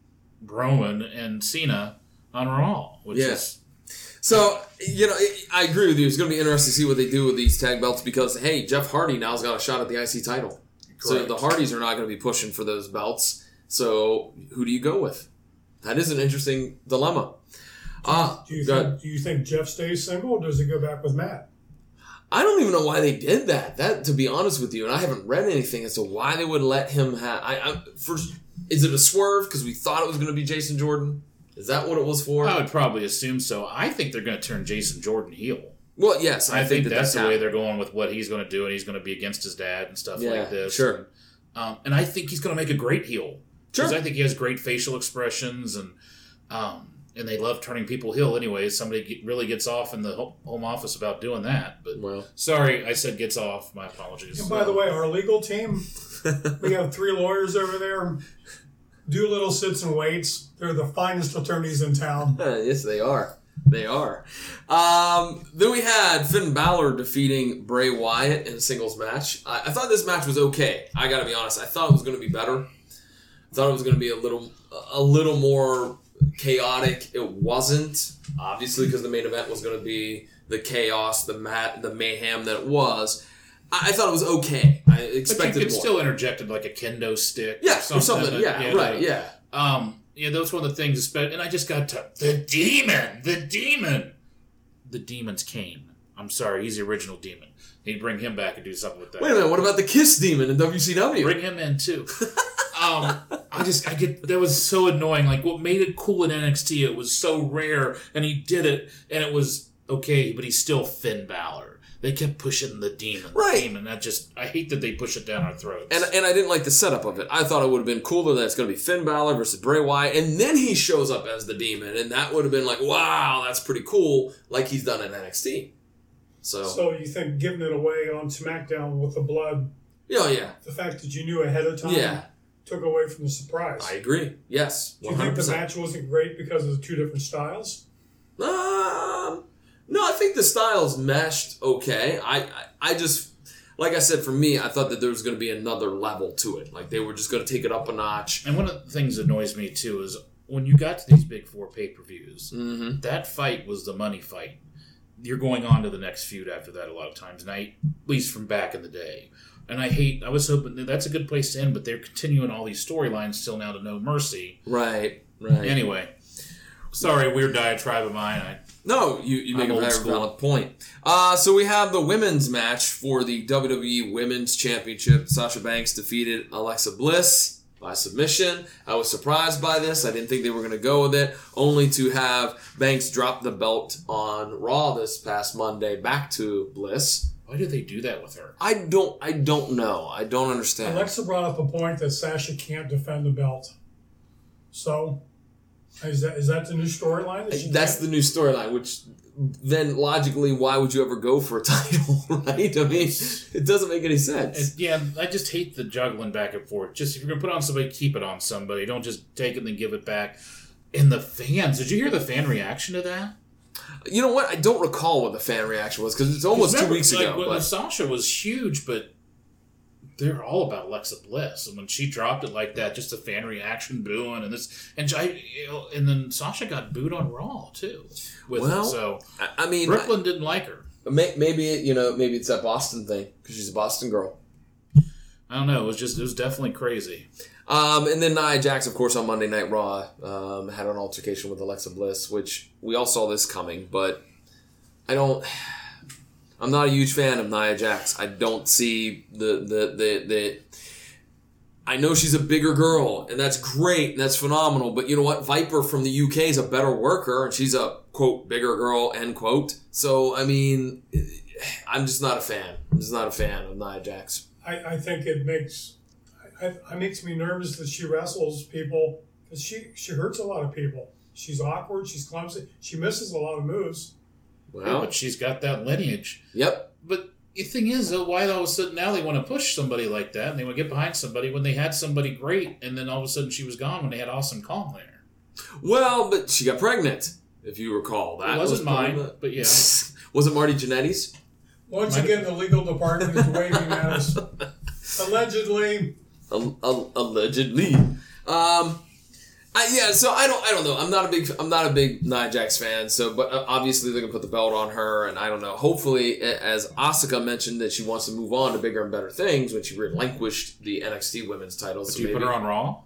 Roman and Cena on Raw, which Yeah. is So, you know, I agree with you. It's going to be interesting to see what they do with these tag belts because, hey, Jeff Hardy now's got a shot at the I C title. So Correct. the Hardys are not going to be pushing for those belts. So who do you go with? That is an interesting dilemma. Uh, Do you go ahead. think, do you think Jeff stays single or does he go back with Matt? I don't even know why they did that. That, to be honest with you, and I haven't read anything as to why they would let him have. I, I first, is it a swerve because we thought it was going to be Jason Jordan? Is that what it was for? I would probably assume so. I think they're going to turn Jason Jordan heel. Well, yes, I, I, think, that that's, the way happening. they're going with what he's going to do, and he's going to be against his dad and stuff Yeah, like this. sure. And, um, and I think he's going to make a great heel. Sure. Because I think he has great facial expressions, and um, and they love turning people heel anyway. Somebody get, really gets off in the ho- home office about doing that. But Well, sorry, I said gets off. My apologies. And by the way, our legal team, we have three lawyers over there. Doolittle sits and waits. They're the finest attorneys in town. yes, they are. They are. Um, then we had Finn Balor defeating Bray Wyatt in a singles match. I, I thought this match was okay. I got to be honest. I thought it was going to be better. I thought it was going to be a little, a little more chaotic. It wasn't, obviously, because the main event was going to be the chaos, the mat, the mayhem that it was. I, I thought it was okay. I but expected you could more. still interject like a kendo stick. yeah, or something. or something. that, Yeah, you right. know, Yeah. Um, yeah, that's one of the things. And I just got to the demon, the demon, the demon's Kane. I'm sorry, he's the original demon. Need to bring him back and do something with that. Wait a minute. What about the Kiss Demon in W C W? Bring him in too. um, I just, I get that was so annoying. Like what made it cool in N X T, it was so rare, and he did it, and it was okay, but he's still Finn Balor. They kept pushing the demon, the Right. demon. That just, I hate that they push it down our throats. And and I didn't like the setup of it. I thought it would have been cooler that it's going to be Finn Balor versus Bray Wyatt, and then he shows up as the demon, and that would have been like, wow, that's pretty cool, like he's done in N X T. So, So you think giving it away on SmackDown with the blood, yeah, yeah, the fact that you knew ahead of time, yeah, took away from the surprise. I agree. Yes, Do one you hundred think the percent. match wasn't great because of the two different styles? Um, no, I think the styles meshed okay. I, I, I just, like I said, for me, I thought that there was going to be another level to it. Like they were just going to take it up a notch. And one of the things that annoys me too is when you got to these big four pay-per-views, Mm-hmm. that fight was the money fight. You're going on to the next feud after that a lot of times, and I, at least from back in the day. And I hate, I was hoping that that's a good place to end, but they're continuing all these storylines still now to No Mercy. Right, right. Anyway, sorry, weird diatribe of mine. I, No, you, you make I'm a old very school. valid point. Uh, so we have the women's match for the W W E Women's Championship. Sasha Banks defeated Alexa Bliss by submission. I was surprised by this. I didn't think they were going to go with it, only to have Banks drop the belt on Raw this past Monday back to Bliss. why did they do that with her? I don't I don't know. I don't understand. Alexa brought up a point that Sasha can't defend the belt. So, is that is that the new storyline? that she That's can't- the new storyline, which then logically, why would you ever go for a title, right? I mean, it doesn't make any sense. And, yeah, I just hate the juggling back and forth. Just if you're going to put it on somebody, keep it on somebody. Don't just take it and then give it back. And the fans, did you hear the fan reaction to that? You know what? I don't recall what the fan reaction was because it's almost two Remember, weeks like, ago. when but- Sasha was huge, but they're all about Alexa Bliss, and when she dropped it like that, just a fan reaction, booing, and this, and I, you know, and then Sasha got booed on Raw too. With Well, it, so I- I mean, Brooklyn didn't like her. may- maybe you know, maybe it's that Boston thing because she's a Boston girl. I don't know. It was just, it was definitely crazy. Um, and then Nia Jax, of course, on Monday Night Raw, um, had an altercation with Alexa Bliss, which we all saw this coming, but I don't. I'm not a huge fan of Nia Jax. I don't see the the the the. I know she's a bigger girl, and that's great, and that's phenomenal. But you know what? Viper from the U K is a better worker, and she's a quote bigger girl end quote. So I mean, I'm just not a fan. I'm just not a fan of Nia Jax. I, I think it makes I, I, it makes me nervous that she wrestles people because she she hurts a lot of people. She's awkward. She's clumsy. She misses a lot of moves. Well, But she's got that lineage. yep. But the thing is, though, why all of a sudden now they want to push somebody like that and they want to get behind somebody when they had somebody great and then all of a sudden she was gone when they had Awesome Kong there? Well, but she got pregnant, if you recall. That It wasn't was part mine, of it. but yeah. Was it Marty Jannetty's? Once Might- again, the legal department is waving at us. Allegedly, Al- al- allegedly. Um, I, yeah, so I don't, I don't know. I'm not a big, I'm not a big Nia Jax fan. So, but uh, obviously they're gonna put the belt on her, and I don't know. Hopefully, a- as Asuka mentioned that she wants to move on to bigger and better things when she relinquished the N X T Women's title. But So do you maybe, put her on Raw?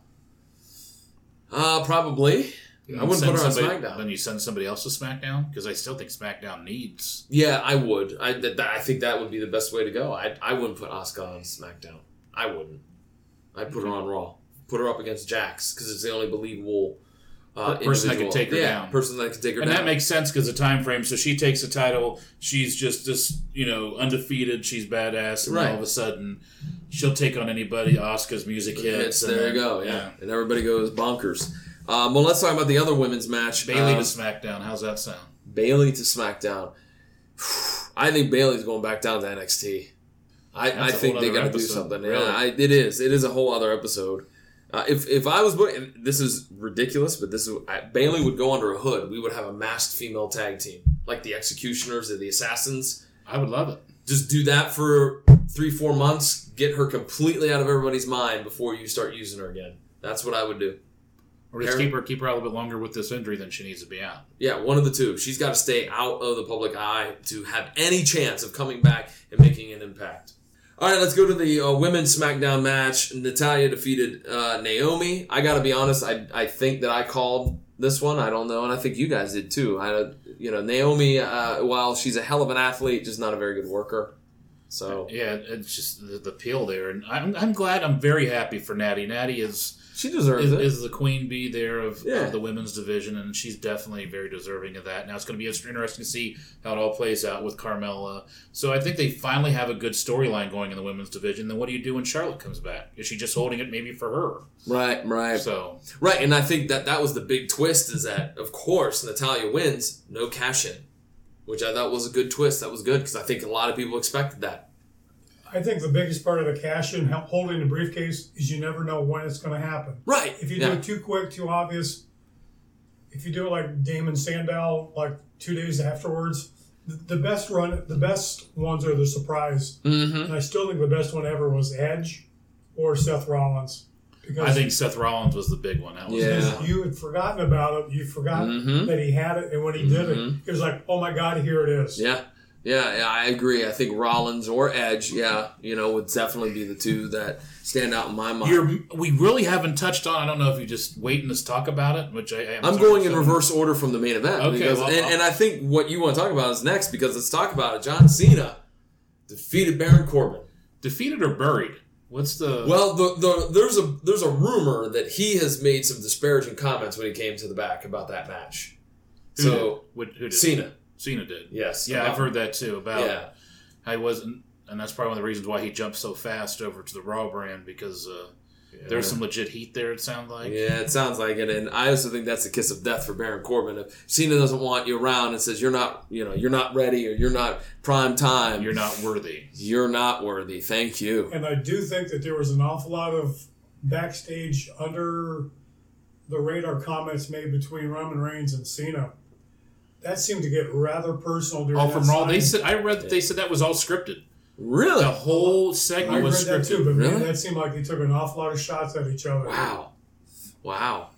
Uh, probably. I wouldn't Send put her on somebody- SmackDown. Then you send somebody else to SmackDown? Because I still think SmackDown needs... Yeah, I would. I, th- th- I think that would be the best way to go. I, I wouldn't put Asuka on SmackDown. I wouldn't. I'd put her on Raw. Put her up against Jax because it's the only believable uh, Person that individual. can take her yeah, down. person that can take her And down. that makes sense because the time frame. So she takes the title. She's just this, you know, undefeated. She's badass, and Right. all of a sudden, she'll take on anybody. Asuka's music hits. Hits, and there then- you go. Yeah. and everybody goes bonkers. Um, well, let's talk about the other women's match. Bailey Um, to SmackDown. How's that sound? Bailey to SmackDown. I think Bailey's going back down to N X T. I, That's I a think whole they other got to do episode, something. really. Yeah, I, it is. It is a whole other episode. Uh, if if I was booking, this is ridiculous, but this is I, Bailey would go under a hood. We would have a masked female tag team, like the Executioners or the Assassins. I would love it. Just do that for three, four months. Get her completely out of everybody's mind before you start using her again. That's what I would do. Or just Karen? keep her keep her out a little bit longer with this injury than she needs to be out. Yeah, one of the two. She's got to stay out of the public eye to have any chance of coming back and making an impact. All right, let's go to the uh, women's SmackDown match. Natalya defeated uh, Naomi. I got to be honest. I I think that I called this one. I don't know, and I think you guys did too. I you know Naomi, uh, while she's a hell of an athlete, just not a very good worker. So Yeah, it's just the, the appeal there, and I'm I'm glad. I'm very happy for Natty. Natty is. she deserves Is, it. is the queen bee there of, Yeah. of the women's division, and she's definitely very deserving of that. Now it's going to be interesting to see how it all plays out with Carmella. So I think they finally have a good storyline going in the women's division. Then what do you do when Charlotte comes back? Is she just holding it maybe for her? right, right. So Right, and I think that that was the big twist is that, of course, Natalya wins, no cash in, which I thought was a good twist. That was good because I think a lot of people expected that. I think the biggest part of the cash in holding the briefcase is you never know when it's going to happen. Right. If you yeah. do it too quick, too obvious, if you do it like Damon Sandow, like two days afterwards, the, the best run, the best ones are the surprise. Mm-hmm. And I still think the best one ever was Edge or Seth Rollins. Because I think Seth Rollins was the big one. That was Yeah. because you had forgotten about it. You forgot Mhm. that he had it, and when he did Mhm. it, it was like, "Oh my God, here it is." Yeah. Yeah, yeah, I agree. I think Rollins or Edge, yeah, you know, would definitely be the two that stand out in my mind. You're, we really haven't touched on. I don't know if you're just waiting to talk about it, which I am. I'm going in reverse order from the main event. Okay, because, well, and, I'll- and I think what you want to talk about is next, because let's talk about it. John Cena defeated Baron Corbin. Defeated or buried? What's the? Well, the, the there's a there's a rumor that he has made some disparaging comments when he came to the back about that match. who So did? What, who did? Cena, Cena did. yes, Yeah, about- I've heard that too. About Yeah, I wasn't, and that's probably one of the reasons why he jumped so fast over to the Raw brand because uh, there's some legit heat there. It sounds like. yeah, it sounds like it, and I also think that's the kiss of death for Baron Corbin. If Cena doesn't want you around and says you're not, you know, you're not ready or you're not prime time, You're not worthy. you're not worthy. Thank you. And I do think that there was an awful lot of backstage under the radar comments made between Roman Reigns and Cena. That seemed to get rather personal during All that from Raw. They signing. said I read that they said that was all scripted. Really? The whole I segment read was that scripted. too, but man, Really? that seemed like they took an awful lot of shots at each other. Wow. Wow.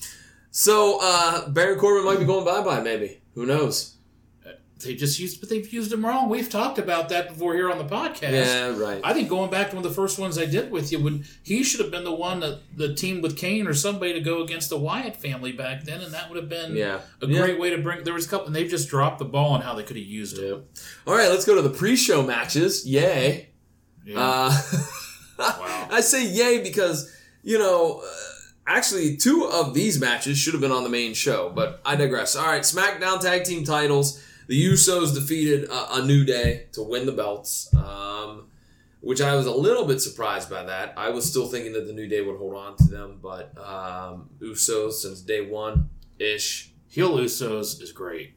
So, uh, Baron Corbin might be going bye-bye, maybe. Who knows? They just used, but they've used him wrong. We've talked about that before here on the podcast. Yeah, right. I think going back to one of the first ones I did with you, when he should have been the one that the team with Kane or somebody to go against the Wyatt family back then, and that would have been Yeah. a Yeah. great way to bring. There was a couple, and they've just dropped the ball on how they could have used it. Yeah. All right, let's go to the pre-show matches. Yay. Yeah. Uh, Wow. I say yay because, you know, uh, actually two of these matches should have been on the main show, but I digress. All right, SmackDown Tag Team titles. The Usos defeated uh, a New Day to win the belts, um, which I was a little bit surprised by that. I was still thinking that the New Day would hold on to them, but um, Usos since day one-ish. Heel Usos is great.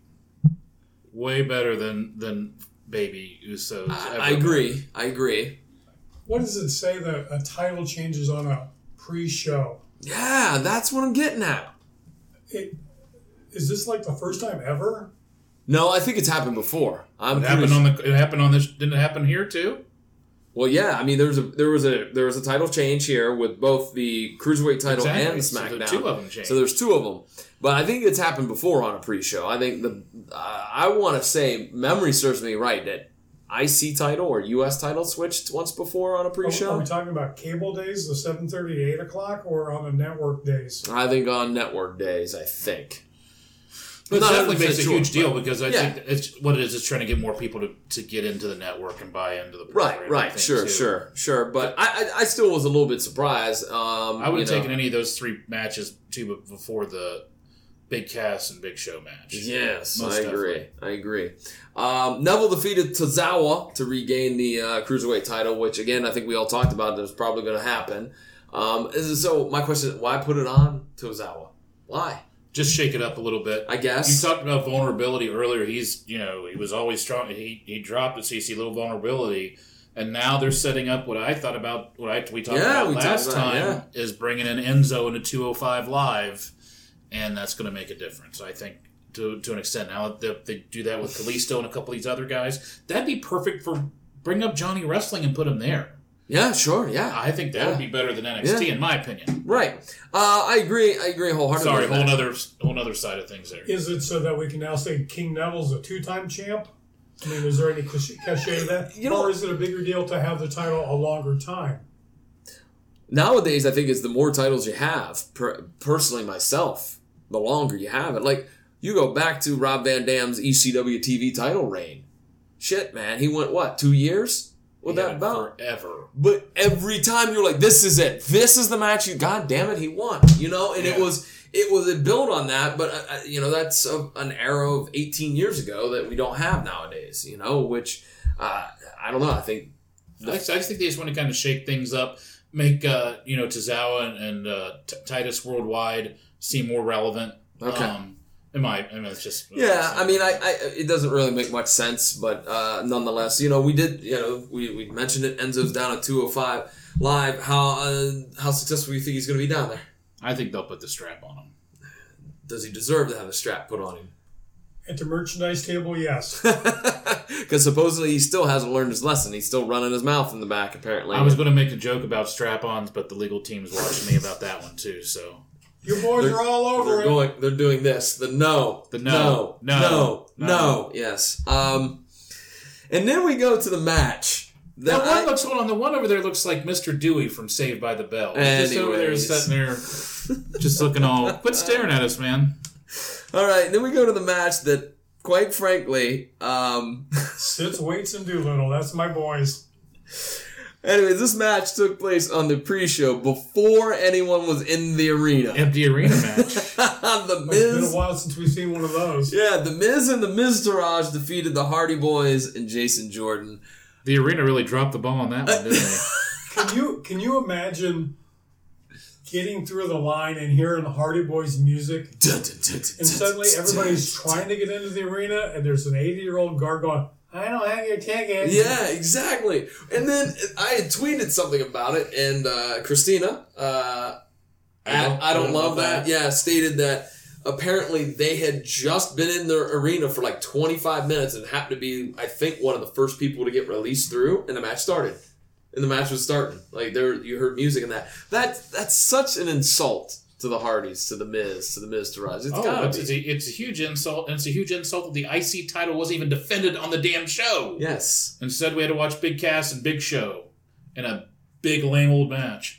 Way better than than baby Usos. I, ever I agree. I agree. What does it say that a title changes on a pre-show? Yeah, that's what I'm getting at. It, is this like the first time ever? No, I think it's happened before. I'm It pretty happened sure- on the. It happened on this. Didn't it happen here too? Well, yeah. I mean, there was a there was a there was a title change here with both the cruiserweight title Exactly. and the So SmackDown. the two of them changed. So there's two of them, but I think it's happened before on a pre-show. I think the uh, I want to say memory serves me right that I C title or U S title switched once before on a Are, pre-show. are we talking about cable days, the seven thirty to eight o'clock, or on the network days? I think on network days. I think. But it Not definitely one hundred makes a percent huge sure, deal but- because I Yeah. think it's what it is. It's trying to get more people to, to get into the network and buy into the program. Right, I right, think, sure, too. sure, sure. But I, I, I still was a little bit surprised. Um, I would have you know. taken any of those three matches too before the big cast and big show match. Yes, Most I agree. I agree. Um, Neville defeated Tozawa to regain the uh, cruiserweight title, which again I think we all talked about that was probably going to happen. Um, is- so my question is, why put it on Tozawa? Why? Just shake it up a little bit. I guess. You talked about vulnerability earlier. He's, you know, he was always strong. He he dropped at C C, little vulnerability, and now they're setting up what I thought about. What I we talked Yeah, about we talked last about it, time yeah. is bringing in Enzo into two oh five Live, and that's going to make a difference. I think to to an extent. Now that they do that with Kalisto and a couple of these other guys, that'd be perfect for bring up Johnny Wrestling and put him there. Yeah, sure, yeah. I think that Yeah. would be better than N X T Yeah. in my opinion. Right. Uh, I agree. I agree wholeheartedly. Sorry, with whole that. other whole other side of things there. Is it so that we can now say King Neville's a two-time champ? I mean, is there any cachet cachet to that? You know- or is it a bigger deal to have the title a longer time? Nowadays, I think it's the more titles you have. Per- personally, myself, the longer you have it. Like you go back to Rob Van Dam's E C W T V title reign. Shit, man, he went what two years with He that had it belt. forever. But every time you're like, this is it. This is the match. You, God damn it, he won. You know, and it Yeah. was it was it built on that. But uh, you know, that's a, an era of eighteen years ago that we don't have nowadays. You know, which uh, I don't know. I think I, I just think they just want to kind of shake things up, make uh, you know Tozawa and, and uh, T- Titus Worldwide seem more relevant. Okay. Um, in my, I mean, it's just yeah. I mean, I, I it doesn't really make much sense, but uh, nonetheless, you know, we did. You know, we, we mentioned it. Enzo's down at two oh five live. How uh, how successful do you think he's going to be down there? I think they'll put the strap on him. Does he deserve to have a strap put on him? At the merchandise table, yes. Because supposedly he still hasn't learned his lesson. He's still running his mouth in the back, apparently. I was going to make a joke about strap-ons, but the legal team's watching me about that one, too, so... You boys They're- are all over They're it. going. They're doing this. The no. The no. No. No. No. No. No. Yes. Um, and then we go to the match. That That one I- looks hold on. The one over there looks like Mister Dewey from Saved by the Bell. He's just over there Anyways. sitting there, just looking all. Quit staring at us, man. All right. Then we go to the match that, quite frankly, um, Sits, Waits, and Doolittle. That's my boys. anyways, this match took place on the pre-show before anyone was in the arena. Empty arena match. the It's been a Miz. while since we've seen one of those. Yeah, the Miz and the Miztourage defeated the Hardy Boys and Jason Jordan. The arena really dropped the ball on that one, didn't they? Can you can you imagine getting through the line and hearing the Hardy Boys music, Dun, dun, dun, dun, and dun, suddenly dun, everybody's dun, trying to get into the arena, and there's an eighty-year-old guard going, "I don't have your ticket." Yeah, exactly. And then I had tweeted something about it, and uh, Christina, uh, I at don't- I don't love that, yeah, stated that apparently they had just been in the arena for like twenty-five minutes and happened to be, I think, one of the first people to get released through, and the match started. And the match was starting. Like, there, you heard music and that. That That's such an insult to the Hardys, to the Miz, to the Miztourage. It's Oh, gotta it's, be. it's, a, it's a huge insult, and it's a huge insult that the I C title wasn't even defended on the damn show. Yes. Instead, we had to watch Big Cass and Big Show in a big lame old match.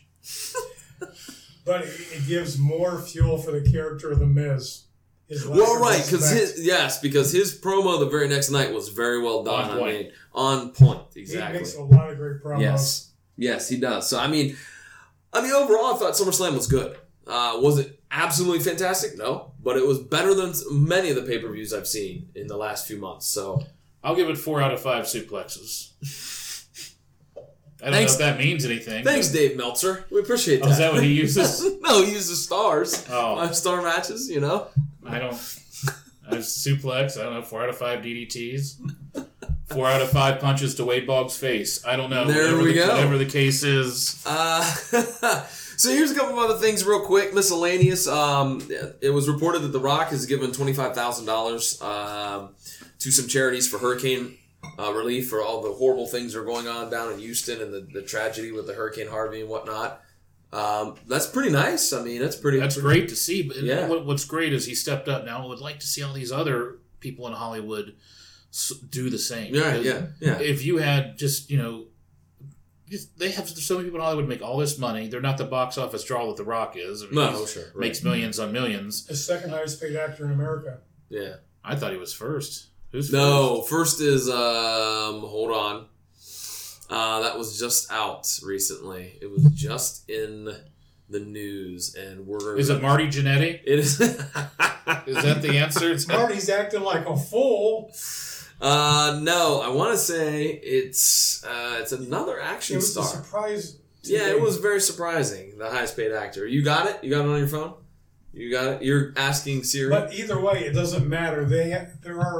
But it it gives more fuel for the character of the Miz. His lack Well, of right, because respect. his yes, because his promo the very next night was very well done. On point. I mean, on point, he exactly. makes a lot of great promos. Yes, yes, he does. So I mean, I mean, overall, I thought SummerSlam was good. Uh, was it absolutely fantastic? No, but it was better than many of the pay per views I've seen in the last few months. So I'll give it four out of five suplexes. I don't Thanks. know if that means anything. thanks, but- Dave Meltzer. We appreciate Oh, that. is that what he uses? No, he uses stars. Oh. Five star matches. You know. I don't. I suplex. I don't know. Four out of five D D Ts. Four out of five punches to Wade Boggs' face. I don't know. There whatever we the, go. Whatever the case is. Uh, so here's a couple of other things real quick. Miscellaneous. Um, it was reported that The Rock has given twenty-five thousand dollars um, to some charities for hurricane uh, relief for all the horrible things that are going on down in Houston and the, the tragedy with the Hurricane Harvey and whatnot. Um, that's pretty nice. I mean, that's pretty. That's pretty, great to see. But Yeah. what, what's great is he stepped up. Now I would like to see all these other people in Hollywood s- do the same. Yeah, Because yeah, yeah. If you had just you know, just, they have so many people in Hollywood make all this money. They're not the box office draw that The Rock is. I mean, No, he's- sure, right. Makes millions on millions. The second highest paid actor in America. Yeah. I thought he was first. Who's No, first is um. Hold on. Uh, that was just out recently. It was just in the news, and we're. first? Is it Marty Jannetty? It is. Is that the answer? It's Marty's acting like a fool. uh, no, I want to say it's uh, it's another It action was a star. surprise. to Yeah, me. it was very surprising. The highest paid actor. You got it. You got it on your phone. You got it. You're asking Siri. But either way, it doesn't matter. They ha- there are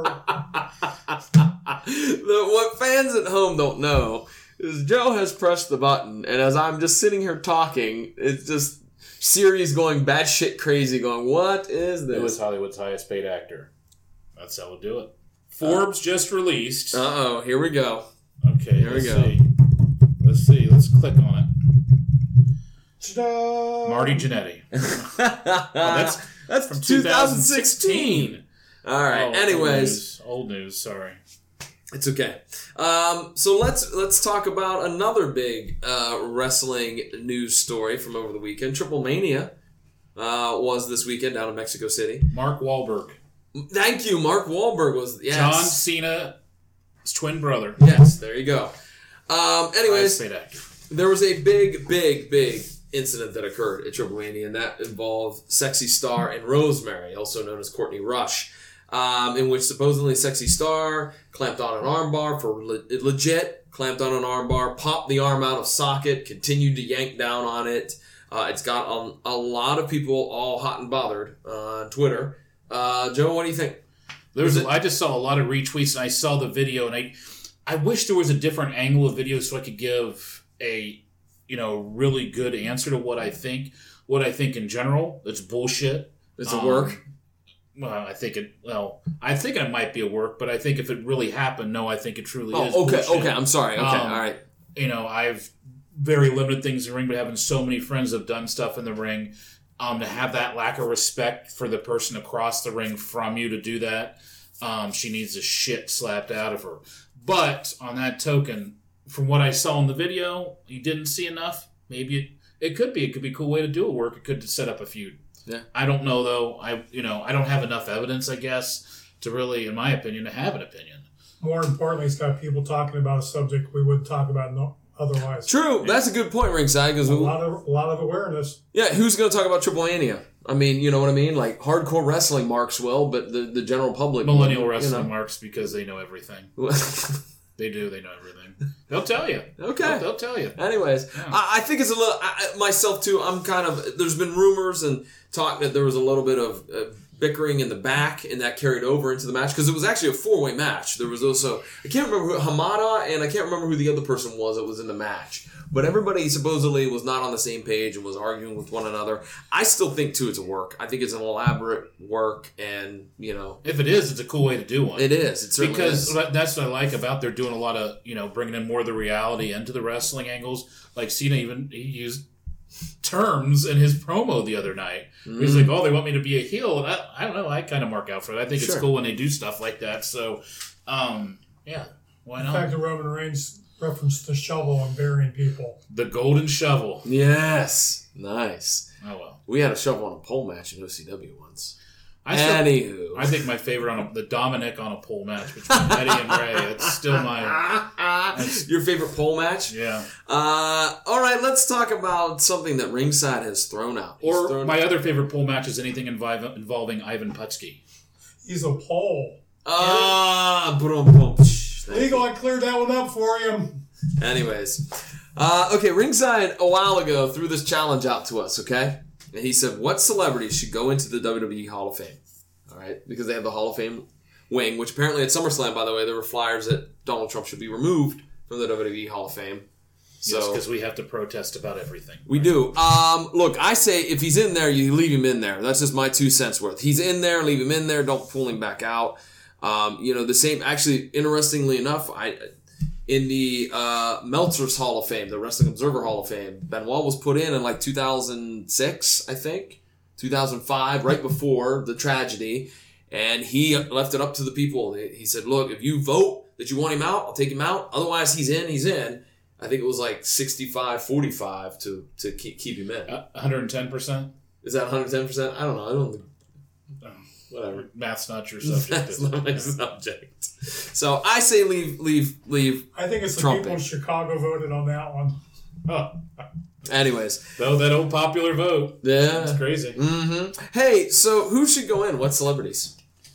the, what fans at home don't know is Joe has pressed the button, and as I'm just sitting here talking, it's just Siri's going batshit crazy, going, "What is It was this?" Hollywood's highest paid actor. That's how we'll do it. Forbes just released. Uh oh, here we go. Okay, here we let's go. see. Let's see. Let's click on it. ta-da! Marty Jannetty. oh, that's that's From two thousand sixteen. All right. Oh, Anyways, old news. Old news. Sorry. it's okay. Um, so let's let's talk about another big uh, wrestling news story from over the weekend. Triple Mania uh, was this weekend down in Mexico City. Mark Wahlberg. Thank you, Mark Wahlberg was yes. John Cena's twin brother. Yes, there you go. Um, anyways, Highest paid actor. there was a big, big, big incident that occurred at Triple Mania, and that involved Sexy Star and Rosemary, also known as Courtney Rush, um, in which supposedly Sexy Star clamped on an armbar for le- legit, clamped on an armbar, popped the arm out of socket, continued to yank down on it. Uh, it's got um, a lot of people all hot and bothered uh, on Twitter. Uh, Joe, what do you think? There was. Was it- I just saw a lot of retweets, and I saw the video, and I, I wish there was a different angle of video so I could give a, you know, really good answer to what I think. What I think in general, it's bullshit. Does it Um, work? Well, I think it. Well, I think it might be a work, but I think if it really happened, no, I think it truly Oh, is. okay, bullshit. okay. I'm sorry. Okay, Um, all right. You know, I've very limited things in the ring, but having so many friends that have done stuff in the ring, um, to have that lack of respect for the person across the ring from you to do that, um, she needs the shit slapped out of her. But on that token, from what I saw in the video, you didn't see enough. Maybe it, it could be. It could be a cool way to do a work. It could set up a feud. Yeah. I don't know though. I you know I don't have enough evidence, I guess, to really, in my opinion, to have an opinion. More importantly, it's got people talking about a subject we wouldn't talk about no, otherwise. True. That's a good point, Ringside. Because A lot of a lot of awareness. yeah, who's going to talk about Triple Mania? I mean, you know what I mean? Like hardcore wrestling marks will, but the, the general public, Millennial you wrestling know. marks because they know everything. They do. They know everything. They'll tell you. Okay. They'll, they'll tell you. Anyways, Yeah. I, I think it's a little I, myself too. I'm kind of there's been rumors and talk that there was a little bit of uh, bickering in the back, and that carried over into the match because it was actually a four way match. There was also I can't remember who Hamada and I can't remember who the other person was that was in the match, but everybody supposedly was not on the same page and was arguing with one another. I still think too it's a work. I think it's an elaborate work, and you know If it is, it's a cool way to do one. it is. It certainly Because is. that's what I like about they're doing a lot of, you know, bringing in more of the reality into the wrestling angles. Like Cena even he used terms in his promo the other night. Mm. He's like, oh, they want me to be a heel. And I, I don't know. I kind of mark out for it. I think Sure. it's cool when they do stuff like that. So, um, yeah, why The not? fact that Roman Reigns referenced the shovel and burying people. The golden shovel. Yes, nice. Oh, well. We had a shovel on a pole match in O C W once. I still, Anywho, I think my favorite on a, the Dominic on a pole match between Eddie and Ray. It's still my, your favorite pole match. yeah. Uh, all right, let's talk about something that Ringside has thrown out. He's Or thrown my other favorite pole match is anything invi- involving Ivan Putski. He's a pole. ah, boom, boom. Shh, thank Legal, you. I cleared that one up for you. Anyways, uh, okay, Ringside a while ago threw this challenge out to us. Okay, and he said, "What celebrities should go into the W W E Hall of Fame?" All right, because they have the Hall of Fame wing, which apparently at SummerSlam, by the way, there were flyers that Donald Trump should be removed from the W W E Hall of Fame. So because we have to protest about everything. we do. Um, look, I say if he's in there, you leave him in there. That's just my two cents worth. He's in there, leave him in there. Don't pull him back out. Um, you know, the same. Actually, interestingly enough, I in the uh, Meltzer's Hall of Fame, the Wrestling Observer Hall of Fame, Benoit was put in in like two thousand six, I think, two thousand five, right before the tragedy, and he left it up to the people. He said, "Look, if you vote that you want him out, I'll take him out. Otherwise, he's in. He's in." I think it was like sixty-five forty-five to, to keep, keep him in. Uh, one hundred ten percent? Is that one hundred ten percent? I don't know. I don't think. Whatever. Math's not your subject. That's is it? not my subject. So I say leave, leave, leave. I think it's the Trumping. people in Chicago voted on that one. Oh, Anyways. though that old popular vote. Yeah. It's crazy. Mm-hmm. Hey, so who should go in? What celebrities?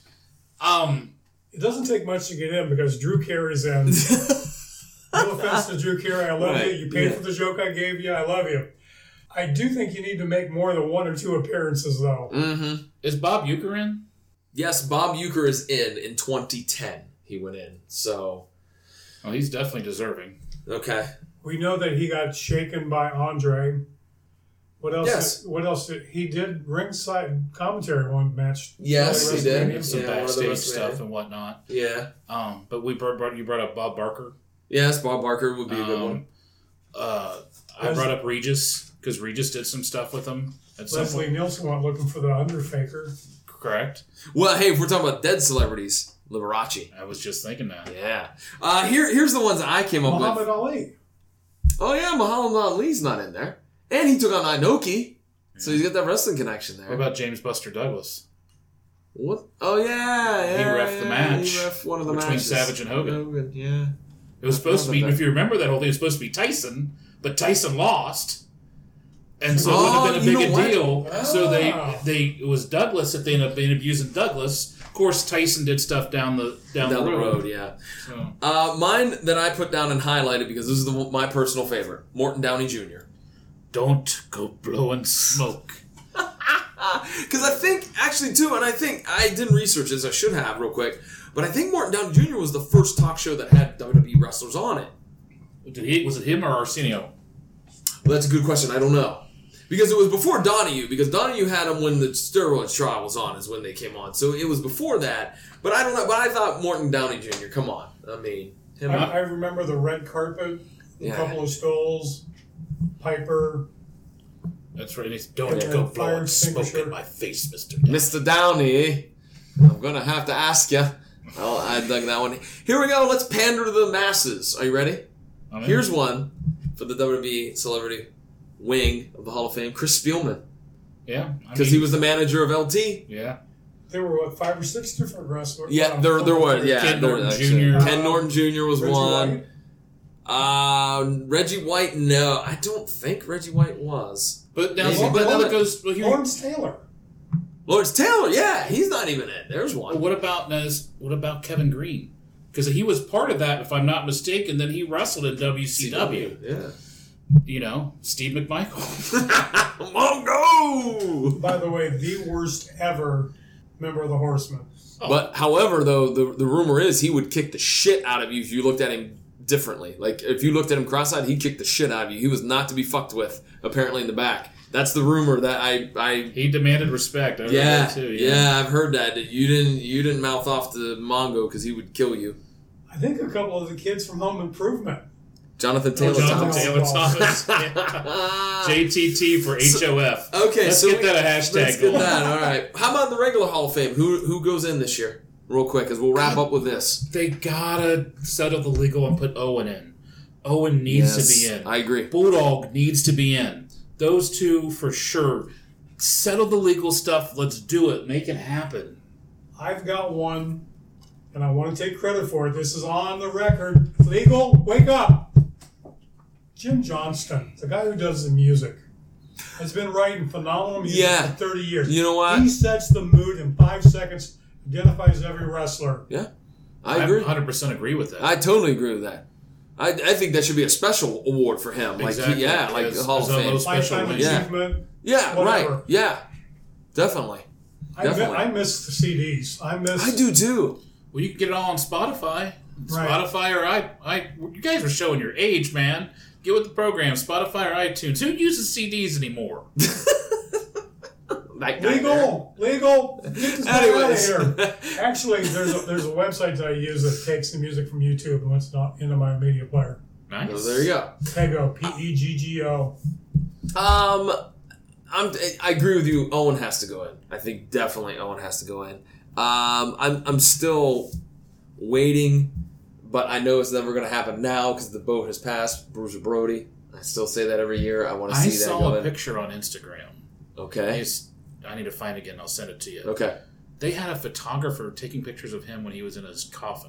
Um, It doesn't take much to get in because Drew Carey's in. No offense to Drew Carey, I love Right, you. You paid yeah. for the joke I gave you. I love you. I do think you need to make more than one or two appearances, though. Mm-hmm. is Bob Uecker in? Yes, Bob Uecker is in in twenty ten. He went in. So, Oh, he's definitely deserving. okay. We know that he got shaken by Andre. What else? Yes. What else? Did, he did ringside commentary one match. Yes, early he did. WrestleMania. Some Yeah, one of the backstage best stuff man. and whatnot. Yeah. Um, but we brought, brought you brought up Bob Barker. Yes, Bob Barker would be a good Um, one. Uh, I Was- brought up Regis because Regis did some stuff with him at some Leslie point. Nielsen went looking for the Undertaker. Correct. Well, hey, if we're talking about dead celebrities, Liberace. I was just thinking that. Yeah. Uh, here, here's the ones that I came up Muhammad with. Ali. Oh, yeah, Muhammad Ali's not in there. And he took on Inoki. So he's got that wrestling connection there. What about James Buster Douglas? What? Oh, yeah. yeah He reffed the yeah, match He reffed one of the between matches. Savage and Hogan. Hogan, yeah. It was supposed to be, about that. if you remember that whole thing, it was supposed to be Tyson, but Tyson lost. And so Oh, it wouldn't have you been a big know what? a deal. So they, Ah. they it was Douglas if they ended up, ended up using Douglas. Of course, Tyson did stuff down the down, Down the the road. road, yeah. So, Uh, mine that I put down and highlighted because this is the, my personal favorite. Morton Downey Junior don't go blowing smoke. Because I think, actually, too, and I think, I didn't research this, I should have real quick, but I think Morton Downey Junior was the first talk show that had W W E wrestlers on it. Did he? Was it him or Arsenio? Well, that's a good question. I don't know. Because it was before Donahue, because Donahue had him when the steroids trial was on, is when they came on. So it was before that. But I don't know. But I thought Morton Downey Junior, come on. I mean, him. I, I remember the red carpet, a Yeah. couple of skulls, Piper. That's right. He's, Don't And go then fire blowing smoke extinguisher. in my face, Mister Downey. Mister Downey, I'm going to have to ask you. Oh, I dug that one. Here we go. Let's pander to the masses. Are you ready? I'm in. Here's one for the W W E celebrity wing of the Hall of Fame, Chris Spielman. Yeah. I Because mean, he was the manager of L T. Yeah. There were, what, five or six different wrestlers? Yeah, there, there was. Yeah, Ken there, Norton actually. Junior Ken Norton Junior was Reggie one. White? Uh, Reggie White, no. I don't think Reggie White was. But now, Maybe. but But now the- it goes. Well, here, Lawrence Taylor. Lawrence Taylor, yeah, he's not even in. There's one. well, what about Nez, what about Kevin Green? Because he was part of that, if I'm not mistaken. Then he wrestled in W C W. Yeah. You know, Steve McMichael. Mongo! By the way, the worst ever member of the Horsemen. Oh. But, however, though, the, the rumor is he would kick the shit out of you if you looked at him differently. Like, if you looked at him cross-eyed, he'd kick the shit out of you. He was not to be fucked with, apparently, in the back. That's the rumor that I... I He demanded respect. I heard yeah, that too. yeah, I've heard that. that You didn't you didn't mouth off to Mongo because he would kill you. I think a couple of the kids from Home Improvement. Jonathan Taylor Jonathan Thomas. Taylor Thomas. Yeah. J T T for H O F. Okay, Let's so get we- that a hashtag Let's get going. that. All right. How about the regular Hall of Fame? Who who goes in this year? Real quick, as we'll wrap up with this. They gotta settle the legal and put Owen in. Owen needs Yes, to be in. I agree. Bulldog needs to be in. Those two for sure. Settle the legal stuff. Let's do it. Make it happen. I've got one, and I want to take credit for it. This is on the record. Legal, wake up. Jim Johnston, the guy who does the music, has been writing phenomenal music Yeah. for thirty years. You know what? He sets the mood in five seconds, identifies every wrestler. Yeah, I agree. one hundred percent agree with that. I totally agree with that. I, I think that should be a special award for him. Like, Exactly. he, yeah, like As- the Hall as of a Fame. most- Special Lifetime win. Yeah. achievement. Yeah, whatever. right. Yeah, definitely. I, mi- Definitely. I miss the C Ds. I miss. I do too. Well, you can get it all on Spotify. Right. Spotify or I, I. You guys are showing your age, man. Get with the program. Spotify or iTunes. Who uses C Ds anymore? That guy there. Legal, legal. Get this guy out of Anyways. here. Actually, there's a, there's a website that I use that takes the music from YouTube and puts it on- into my media player. Nice. So there you go. Pego, P E G G O. Um, I'm, I agree with you. Owen has to go in. I think definitely Owen has to go in. Um, I'm, I'm still waiting, but I know it's never going to happen now because the boat has passed. Bruiser Brody. I still say that every year. I want to I see that saw go a in. picture on Instagram. Okay. It's, I need to find it again. I'll send it to you. Okay. They had a photographer taking pictures of him when he was in his coffin.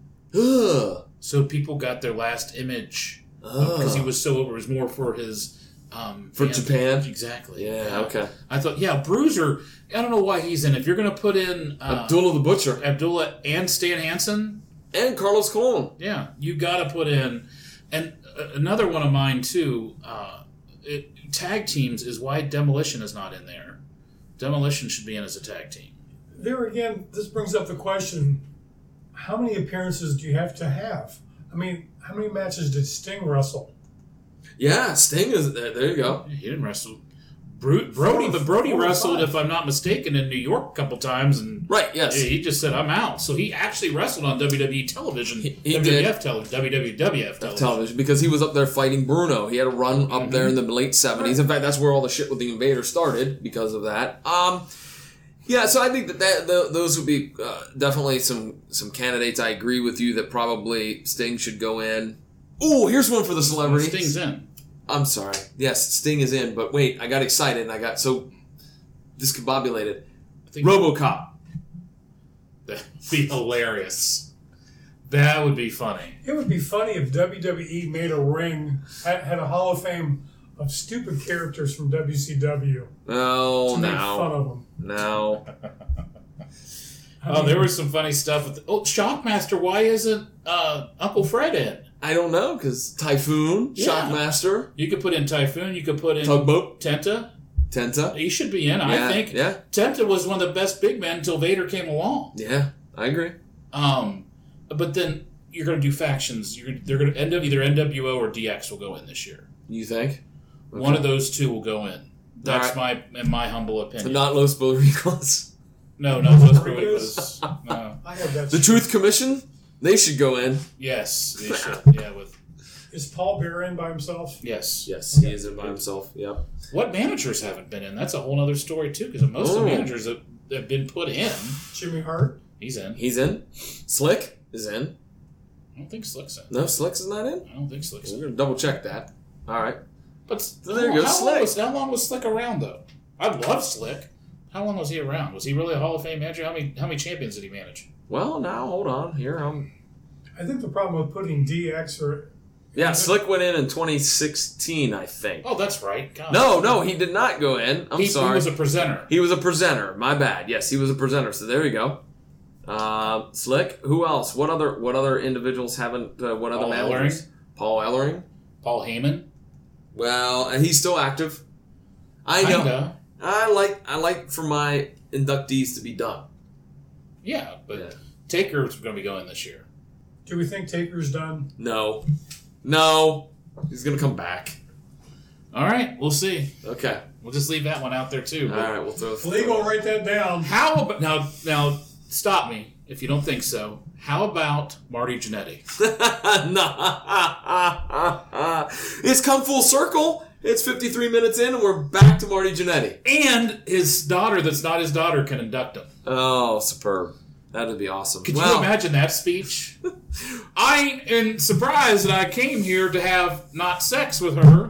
Ugh. So people got their last image Ugh. because he was so over. It was more for his um, For fans. Japan? Exactly. Yeah, okay. I thought, yeah, Bruiser. I don't know why he's in. If you're going to put in uh, Abdullah the Butcher. Abdullah and Stan Hansen, And Carlos Colon. yeah, you got to put in. And uh, another one of mine too. Uh, it, tag teams is why Demolition is not in there. Demolition should be in as a tag team. There again, this brings up the question: how many appearances do you have to have? I mean, how many matches did Sting wrestle? Yeah, Sting is there. There you go. He didn't wrestle. Bro- Brody, but Brody Four or wrestled, five. if I'm not mistaken, in New York a couple times, and Right, yes. he just said, "I'm out." So he actually wrestled on W W E television, He- he W W F did. television, W W F television. Television because he was up there fighting Bruno. He had a run up there Mm-hmm. in the late seventies. In fact, that's where all the shit with the Invader started because of that. Um, yeah, so I think that, that th- those would be uh, definitely some some candidates. I agree with you that probably Sting should go in. Oh, here's one for the celebrity. Sting's in. I'm sorry. Yes, Sting is in, but wait, I got excited and I got so discombobulated. I think RoboCop. that'd be hilarious. That would be funny. It would be funny if W W E made a ring, had, had a Hall of Fame of stupid characters from W C W No, to make fun no, of them. no. I Oh, mean, there was some funny stuff. With the, oh, Shockmaster, why isn't uh, Uncle Fred in? I don't know because Typhoon, Yeah. Shockmaster, You could put in Typhoon. You could put in Tugboat, Tenta. Tenta. He should be in, Yeah, I think. yeah. Tenta was one of the best big men until Vader came along. Yeah, I agree. Um, but then you're going to do factions. You're they're going to end up either N W O or D X will go in this year. You think? One of those two will go in. That's right. my, in my humble opinion. Not Los Borregos. No, not Los Borregos. No. I have that. The Truth Commission? They should go in. Yes, they should. Yeah, with Is Paul Bear in by himself? yes. Yes, he is in by himself. Yep. What managers haven't been in? That's a whole other story too. Because most of Oh. the managers that have been put in, Jimmy Hart? he's in. He's in. Slick is in. I don't think Slick's in. No, Slick's is not in? I don't think Slick's We're in. going to double check that. All right. But So there you how, go, how Slick. Long was, how long was Slick around though? I love Slick. How long was he around? Was he really a Hall of Fame manager? How many how many champions did he manage? Well, now, hold on. Here, I'm... I think the problem with putting D X or Yeah, Slick went in in twenty sixteen, I think. Oh, that's right. God. No, no, he did not go in. I'm he, sorry. He was a presenter. He was a presenter. My bad. Yes, he was a presenter. So there you go. Uh, Slick. Who else? What other What other individuals haven't? Uh, what other Paul managers? Paul Ellering. Paul Heyman. Well, and he's still active. I know. Kinda. I like. I like for my inductees to be done. Yeah, but Yeah. Taker's going to be going this year. do we think Taker's done? No, no, he's gonna come back. All right, we'll see. Okay. We'll just leave that one out there too. All right. We'll throw. Legal, write that down. How about now? Now, stop me if you don't think so. How about Marty Jannetty? Nah. It's come full circle. It's fifty-three minutes in, and we're back to Marty Jannetty. And his daughter, that's not his daughter, can induct him. Oh, superb. That'd be awesome. Could Well, you imagine that speech? I am surprised that I came here to have not sex with her,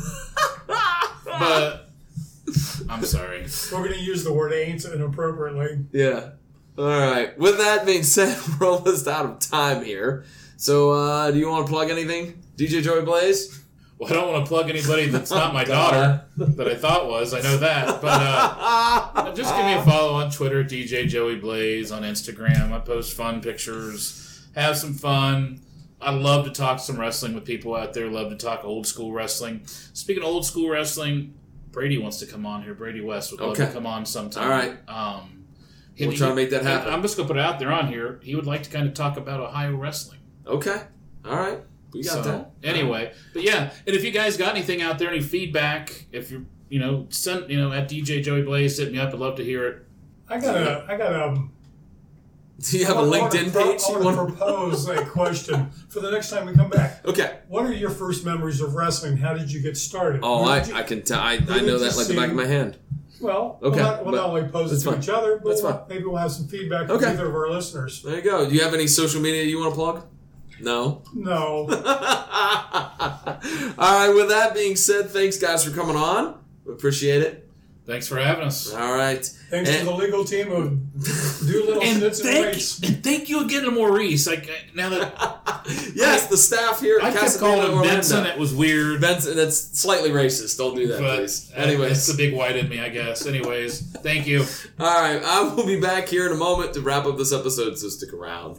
but I'm sorry. We're going to use the word ain't inappropriately. Yeah. All right. With that being said, we're almost out of time here. So, uh, do you want to plug anything? D J Joey Blaze? Well, I don't want to plug anybody that's not my daughter that I thought was. I know that. But uh, just give me a follow on Twitter, D J Joey Blaze, on Instagram. I post fun pictures, have some fun. I love to talk some wrestling with people out there. Love to talk old school wrestling. Speaking of old school wrestling, Brady wants to come on here. Brady West would love Okay. to come on sometime. All right. Um, We'll he- try to make that happen. I'm just going to put it out there on here. He would like to kind of talk about Ohio wrestling. Okay. All right. We got So, that. anyway, but yeah, and if you guys got anything out there, any feedback, if you're, you know, send, you know, at D J Joey Blaze, hit me up. I'd love to hear it. I got a, I got a, Do you have a I wanna LinkedIn pro- page? I You want to want- propose a question for the next time we come back. Okay. What are your first memories of wrestling? How did you get started? Oh, Where I, did you- I can tell. I, who I know did that you like the see? back of my hand. Well, Okay, we'll not, we'll but not only pose it that's to fine. each other, but That's we'll- fine. maybe we'll have some feedback from Okay. either of our listeners. There you go. Do you have any social media you want to plug? No. No. All right. With that being said, thanks guys for coming on. We appreciate it. Thanks for having us. All right. Thanks And- to the legal team of Doolittle And Snits and thank, Waits. and thank you again to Maurice. Like now that Yes, the staff here I at kept Casadena, calling him Orlando. Benson, it was weird. Benson, that's slightly racist. Don't do that, But please. uh, Anyways. it's the big white in me, I guess. Anyways, thank you. All right. I will be back here in a moment to wrap up this episode, so stick around.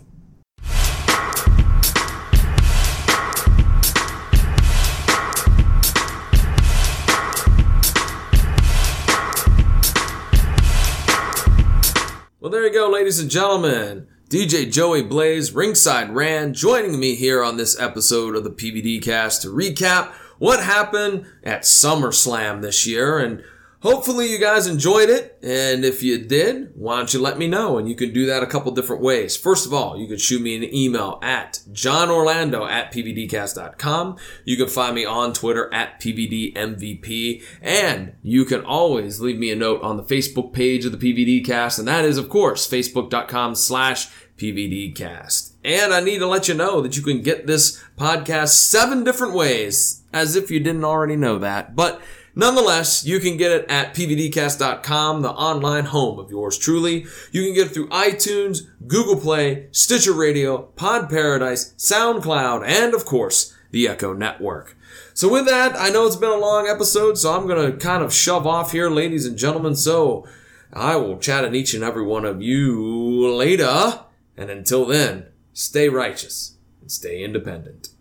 Well, there you go, ladies and gentlemen. D J Joey Blaze, Ringside Rand, joining me here on this episode of the P V D Cast to recap what happened at SummerSlam this year. And hopefully you guys enjoyed it. And if you did, why don't you let me know? And you can do that a couple different ways. First of all, you can shoot me an email at johnorlando at p v d cast dot com. You can find me on Twitter at P V D M V P. And you can always leave me a note on the Facebook page of the P V D Cast. And that is, of course, facebook.com slash PVDcast. And I need to let you know that you can get this podcast seven different ways, as if you didn't already know that. But nonetheless, you can get it at P V D cast dot com, the online home of yours truly. You can get it through iTunes, Google Play, Stitcher Radio, Pod Paradise, SoundCloud, and of course, the Echo Network. So with that, I know it's been a long episode, so I'm going to kind of shove off here, ladies and gentlemen. So I will chat at each and every one of you later. And until then, stay righteous and stay independent.